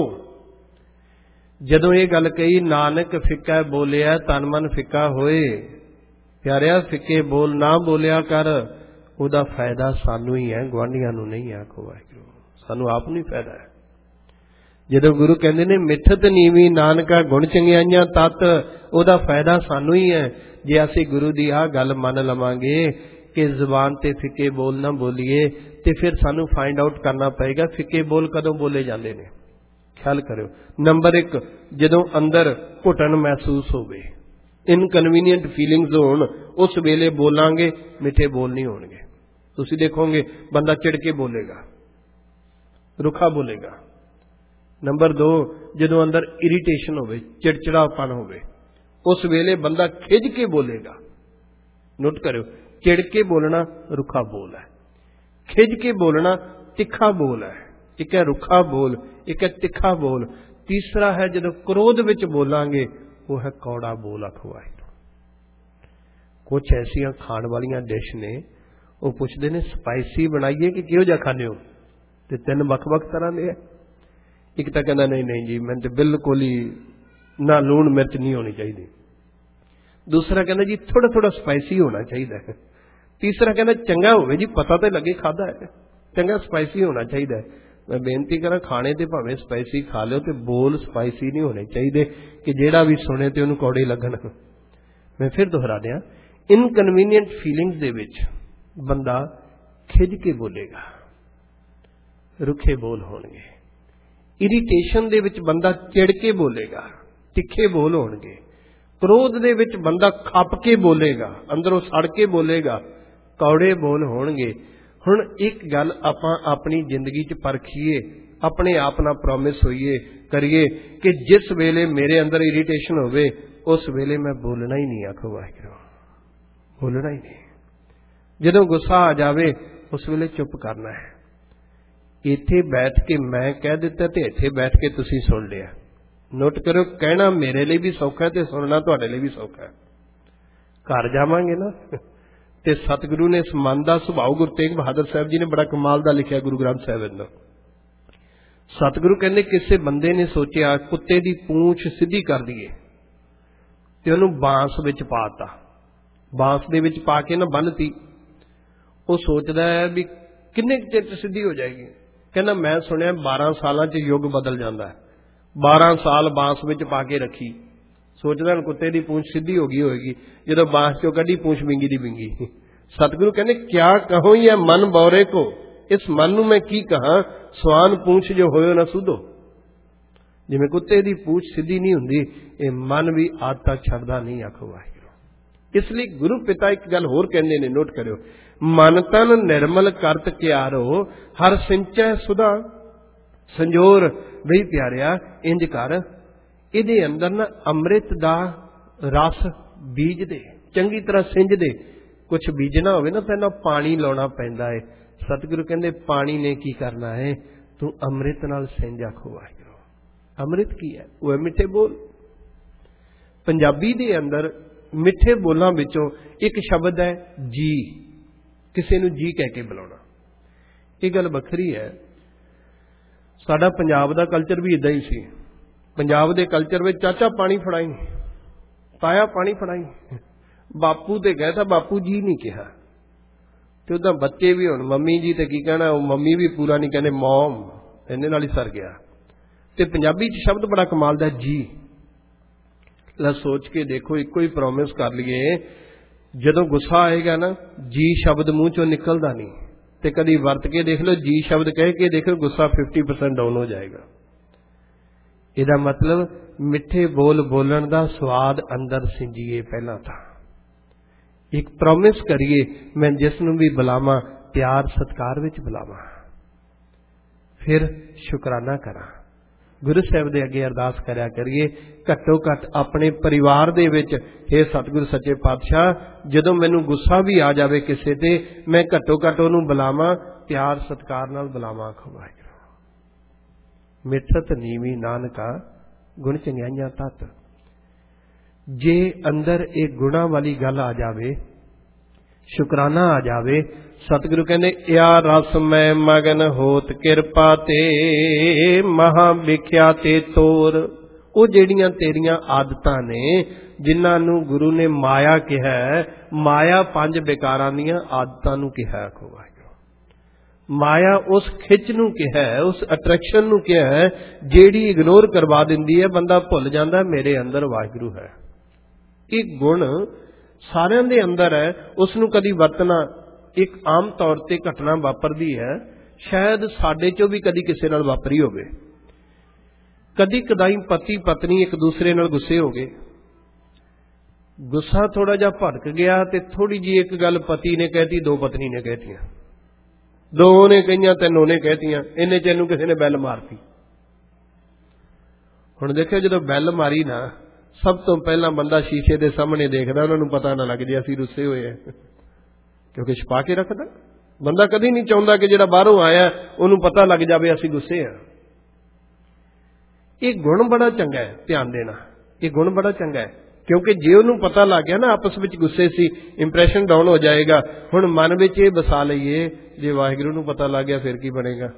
[SPEAKER 1] जदों ये गल कही, नानक फिक्का बोलिया तन मन फिक्का होए, प्यारिया फिक्के बोल ना बोलिया कर, उहदा फायदा सानू ही है, गुआंढियां नूं नहीं। आखो वाहिगुरू, सानू आप नूं ही फायदा है। जदों गुरु कहते ने मिठत नीवी नानका गुण चंगियाइयां तत, उहदा फायदा सानू ही है। जे असीं गुरु दी आ गल मन लवांगे कि जुबान ते फिक्के बोल ना बोलीए, तो फिर सानू फाइंड आउट करना पएगा फिक्के बोल कदों बोले जाते हैं। ख्याल करो, नंबर एक, जदों अंदर घुटन महसूस होवे, इनकनवीनियंट फीलिंग्स होण, उस वेले बोलांगे, मिठे बोल नहीं होणगे। तुसीं देखोगे बंदा चिड़ के बोलेगा, रुखा बोलेगा। नंबर दो, जदों अंदर इरीटेशन होवे, चिड़चिड़ापन होवे, उस वेले बंदा खिज के बोलेगा। नोट करो, चिड़ के बोलना रुखा बोल है, खिज के बोलना तिखा बोल है। एक है रुखा बोल, एक है तिखा बोल, तीसरा है जदों क्रोध विच बोलांगे, वो है कौड़ा बोल। आखो वाहिगुरू, कुछ ऐसियां खाण वालियां डिश ने, वो पुछदे ने स्पाइसी बनाइए कि किहो जिहा खाने हो, ते तीन वख-वख तरह दे है। एक तो कहना नहीं नहीं जी मैं तो बिल्कुल ही ना लूण मिर्च नहीं होनी चाहिए, दूसरा कहना जी थोड़ा थोड़ा स्पाइसी होना चाहिए, तीसरा कहना चंगा होवे जी पता तो लगे खादा है, चंगा स्पाइसी होना चाहिए। मैं बेनती करा खाने ते भावें स्पाइसी खा लो, तो बोल स्पाइसी नहीं होने चाहिए कि जेड़ा भी सुने तो उन्हें कौड़े लगन। मैं फिर दोहरा दिया, इनकनवीनियंट फीलिंग्स दे विच बंदा खिज के बोलेगा, रुखे बोल होणगे। इरीटेशन दे विच बंदा चिड़ के बोलेगा, तिखे बोल होणगे। क्रोध दे विच बंदा खप के बोलेगा, अंदरों सड़ के बोलेगा, कौड़े बोल होणगे। हुण एक गल आपां अपनी जिंदगी च परखीए, अपने आप नाल प्रॉमिस होइए करिए कि जिस वेले मेरे अंदर इरीटेशन होवे, उस वेले मैं बोलना ही नहीं। आखो वाहिगुरू, बोलना ही नहीं। जदों गुस्सा आ जावे, उस वेले चुप करना है। इत्थे बैठ के मैं कह दिता ते इत्थे बैठ के तुसीं सुन लिया। नोट करो, कहना मेरे लिए भी सौखा है, सुनना तुहाडे लिए भी सौखा है। घर जावांगे ना, ते सतगुरु ने इस मन का सुभाव गुरु तेग बहादुर साहब जी ने बड़ा कमाल का लिखा गुरु ग्रंथ साहिब अंदर। सतगुरु कहते किसी बंदे ने सोचा कुत्ते की पूंछ सीधी कर दीए, ते उहनूं बांस विच पाता, बांस दे विच पा के ना बन्नती। वो सोचता है भी किन्ने चिर सीधी हो जाएगी। कहना मैं सुनिया बारह साल च युग बदल जाता है। बारह साल बांस विच पा के रखी, सोचदा कुत्ते की पूंछ सीधी हो गई होगी, जो बांस चो कढ़ी पूंछ बिंगी दी बिंगी। सतगुरु कहने क्या कहो या मन बौरे को, इस मन नूं मैं की कहा, स्वान पूंछ जो होयो ना सुधो। जिवें कुत्ते दी पूछ सीधी नहीं हुंदी, ये मन भी आदतां छड्डदा नहीं। आखो वाहिगुरू। इसलिए गुरु पिता एक गल होर कहंदे ने, नोट करियो, मन तन निर्मल करत क्यारो, हर सिंचै सुधा संजोर। बई प्यारिया इंज कर, इहदे अंदर ना अमृत दा रस बीज दे, चंगी तरह सिंज दे। कुछ बीजना होवे ना, पहला पानी लाउणा पैंदा है। सतगुरु कहंदे पानी ने की करना है, तू अमृत नाल सिंज। आखो वाहिगुरू। अमृत की है? वो है मिठे बोल। पंजाबी दे अंदर मिठे बोलों विचों एक शब्द है जी। किसी नूं जी कह के बुलाउणा, ये गल वखरी है। साडा पंजाब दा कल्चर भी इदां ही सी। पंजाब दे कल्चर में चाचा पानी फड़ाई, ताया पानी फड़ाई, बापू ते कहता, बापू जी नहीं कहा। तो उदा बच्चे भी हुण मम्मी जी ते की कहना, मम्मी भी पूरा नहीं कहने, मॉम, इन्ने नाल ही सर गया। ते पंजाबी च शब्द बड़ा कमाल दा जी। ला सोच के देखो, इको ही प्रॉमिस कर लिए, जदों गुस्सा आएगा ना, जी शब्द मूँह चों निकलदा नहीं। ते कदी वरत के देख लो, जी शब्द कह के देखो, गुस्सा फिफ्टी परसेंट डाउन हो जाएगा। इहदा मतलब मिठे बोल बोलन दा स्वाद अंदर सिंजीए पहला था। एक प्रॉमिस करिए, मैं जिसनूं भी बुलावां प्यार सत्कार विच बुलावां, फिर शुकराना करा। गुरु साहिब दे अगे अरदास करया करिए, घट्टो घट अपने परिवार दे विच, हे सतगुरु सच्चे पातशाह, जदों मैनूं गुस्सा भी आ जावे किसे ते, मैं घट्टो घट उहनूं बुलावां प्यार सत्कार नाल बुलावां। आखो वाहिगुरू। मिठत नीवी नानका गुण चंगियाइयां तत। जे अंदर एक गुणा वाली गल आ जावे, शुकराना आ जावे, सतगुरु कहने, या रस मैं मगन होत किरपा ते, महा विख्या ते तोर। वो जेड़ियां तेरियां आदतां ने, जिन्हां नूं गुरु ने माया कहा, माया पंज विकारां दीयां आदतां नूं कहा। आखो वाहिगुरू। माया उस खिच नूं कहा, उस अट्रैक्शन नूं कहा, जेड़ी इग्नोर करवा दिंदी है, बंदा भुल जांदा मेरे अंदर वाहिगुरू है। एक गुण सारिਆਂ ਦੇ अंदर है, उसनूं कदी वरतना एक आम तौर पर घटना वापरदी है, शायद साडे चों भी कदी किसी नाल वापरी होवे। कदी कदाई पति पत्नी एक दूसरे नाल गुस्से हो गए, गुस्सा थोड़ा जिहा भड़क गया ते थोड़ी जी एक गल पति ने कहती, दो पत्नी ने कहतियां, दो ने कहियां, तीन ने कहतियां, इन्ने च इहनूं किसी ने बैल मारती। हुण देखो, जदों बैल मारी ना, सब तो पहला बंदा शीशे के सामने देखदा, उन्होंने पता ना लग जाए असीं रुस्से होए हैं, क्योंकि छुपा के रखदा। बंदा कदी नहीं चाहुंदा कि जिहड़ा बाहरों आया उन्होंने पता लग जाए असीं गुस्से हैं। ये गुण बड़ा चंगा है, ध्यान देना, ये गुण बड़ा चंगा है, क्योंकि जे उन्होंने पता लग गया ना आपस में गुस्से सी, इंप्रैशन डाउन हो जाएगा। हुण मन में ये बसा लईए, जे वाहिगुरू नूं पता लग गया फिर की बनेगा।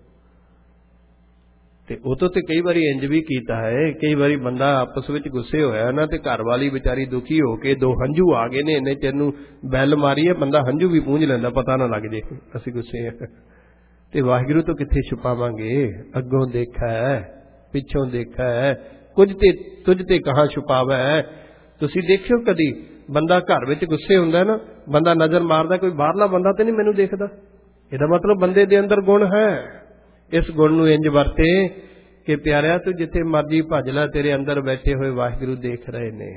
[SPEAKER 1] ते वो तो ते कई बारी इंज भी कीता है, कई बारी बंदा आपस में गुस्से होया ना, ते घर वाली बेचारी दुखी होके दो हंझू आ गए ने, इन्ने चेर बैल मारी है, बंदा हंझू भी पूंझ लैंदा, पता ना लग जे असीं गुस्से हैं। ते वाहिगुरू तो कित्थे छुपावांगे, अग्गों देखा है, पिछों देखा है, कुछ ते तुझ ते कहां छुपावा है। तुसीं देखियो कदी बंदा घर विच गुस्से हुंदा ना, बंदा नज़र मारदा, कोई बाहरला बंदा ते नहीं मैनूं देखदा, इहदा मतलब बंदे दे अंदर गुण है। इस गुण नूं इंज वरते कि प्यारिया तू जिथे मर्जी भज ला, तेरे अंदर बैठे हुए वाहिगुरू देख रहे ने।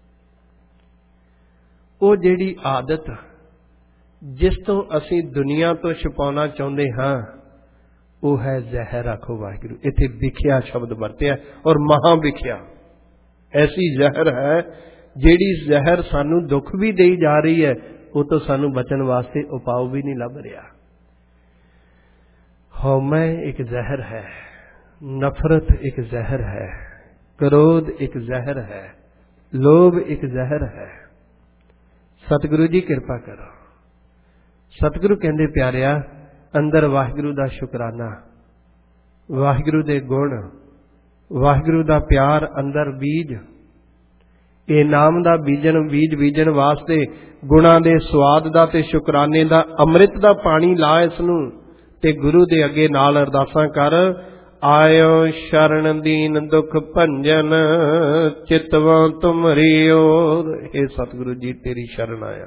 [SPEAKER 1] वो जिहड़ी आदत जिस तो असीं दुनिया तो छुपाउणा चाहुंदे हां, वो है जहर। आखो वाहिगुरू। इत्थे विख्या शब्द वरतिया, और महा विख्या ऐसी जहर है, जिहड़ी जहर सानू दुख भी देई जा रही है, वो तो सानू बचन वास्ते उपाव भी नहीं लभ रहा। हौमै एक जहर है, नफरत एक जहर है, क्रोध एक जहर है, लोभ एक जहर है। सतगुरु जी कृपा करो। सतगुरु कहंदे प्यारिया, अंदर वाहिगुरू दा शुकराना, वाहिगुरू दे गुण, वाहिगुरू दा प्यार अंदर बीज, ये नाम दा बीजन बीज बीजन वास्ते गुणा दे स्वाद दा ते शुकराने दा अमृत दा पानी ला इसनूं ते गुरु दे अगे नाल अरदासां कर। आयो शरण दीन दुख भंजन, चितवां तुमरी ओर। हे सतगुरु जी तेरी शरण आया।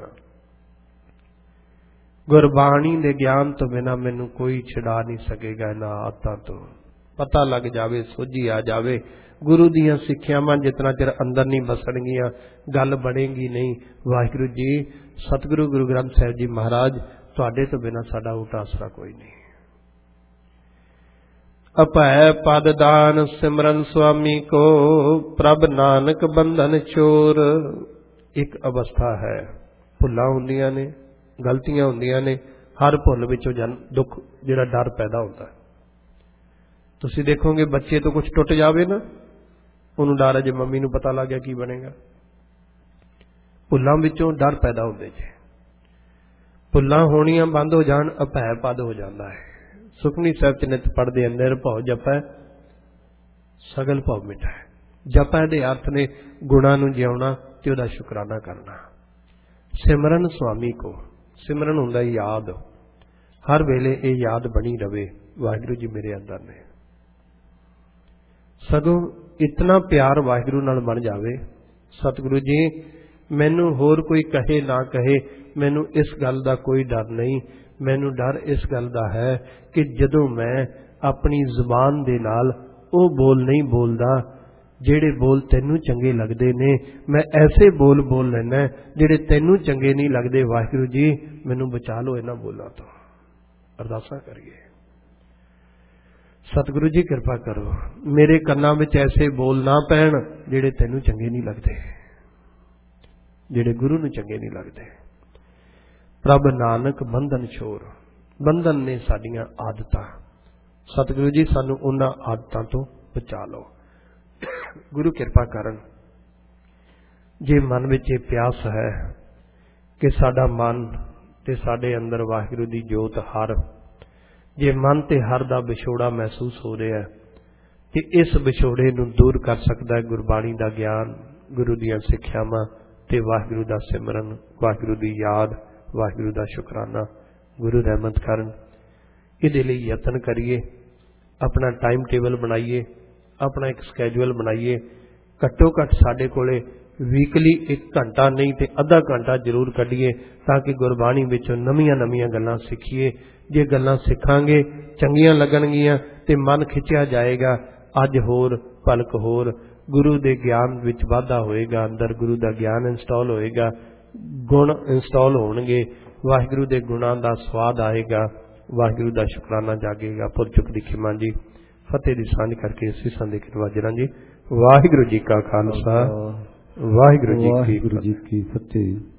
[SPEAKER 1] गुरबाणी दे ज्ञान तो बिना मैनू कोई छुड़ा नहीं सकेगा इन्हां आदतां तो। पता लग जावे, सोझी आ जावे। गुरु दीयां सिक्ख्यावां जितना चिर अंदर नहीं बसणगीਆਂ गल बनेगी नहीं। वाहिगुरू जी सतगुरु गुरु ग्रंथ साहिब जी महाराज तुहाडे तो बिना साडा उल्टा आसरा कोई नहीं। अपै पद दान सिमरन स्वामी को प्रभ नानक बंधन चोर। एक अवस्था है, भुल्लां हुंदियां ने, गलतियां हुंदियां ने, हर भुल विचों जन दुख जिहड़ा डर पैदा होता है। तुसीं देखोगे बच्चे तो कुछ टुट जावे ना, उन्होंने डर है जे मम्मी नूं पता लग गया की बनेगा। भुल्लां विचों डर पैदा होंदे जे, भुल्लां होणियां बंद हो जाण अपै पद हो जाता है। सुखमनी साहिब च नित पढ़दे निरभउ जपै सगल भउ मिटाए। जपै दे अर्थ ने गुणां नूं जिउणा ते उहदा शुकराना करना। सिमरन स्वामी को, सिमरन हुंदा याद, हर वेले ये याद बनी रवे वाहिगुरू जी मेरे अंदर ने। सगों इतना प्यार वाहिगुरू नाल बन जावे, सतगुरु जी मैनू होर कोई कहे ना कहे, मैनू इस गल दा कोई डर नहीं। मैनू डर इस गल दा है कि जदों मैं अपनी जुबान दे नाल वो बोल नहीं बोलदा जेड़े बोल तैनू चंगे लगदे ने, मैं ऐसे बोल बोल लैना जेड़े तैनू चंगे नहीं लगदे। वाहिगुरू जी मैनू बचा लो इन्हां बोलां तो। अरदासां करिए, सतगुरु जी कृपा करो मेरे कन्नां विच ऐसे बोल ना पैण जेड़े तैनू चंगे नहीं लगदे, जेड़े गुरु नूं चंगे नहीं लगदे। प्रभ नानक बंधन छोर, बंधन ने साडियां आदतां, सतगुरु जी सानू उन्हां आदतां तो बचा लो। गुरु कृपा करन जे मन विच ये प्यास है कि साडा मन ते साडे अंदर वाहिगुरू दी जोत हर, जे मन ते हर दा विछोड़ा महसूस हो रहा है कि इस विछोड़े नूं दूर कर सकदा है गुरबाणी दा ज्ञान, गुरु दीयां सिक्ख्यावां ते वाहिगुरू दा सिमरन, वाहिगुरू दी याद, वाहिगुरू दा शुकराना। गुरु रहमत करन। इहदे लई यतन करिए, अपना टाइम टेबल बनाइए, अपना एक स्कैजूअल बनाइए। घट्टो घट्ट साडे कोले वीकली एक घंटा नहीं तो अद्धा घंटा जरूर कढ़िए ताकि गुरबाणी विचों नवीआं नवीआं गल्लां सीखीए। जे गल्लां सिखांगे चंगियां लगणगीਆਂ ते मन खिंचिया जाएगा। अज होर पलक होर गुरु दे ज्ञान विच वाधा होएगा, अंदर गुरु दा ज्ञान इंस्टॉल होएगा, गुण इंस्टॉल होणगे, वाहिगुरू दे गुणां दा स्वाद आएगा, वाहिगुरू दा शुकराना जागेगा। पुर चुक दी खिमा जी फतेह दी सांझ करके सीसां दे के नवाजणा जी। वाहिगुरू जी का खालसा, वाहिगुरू जी की फतेह।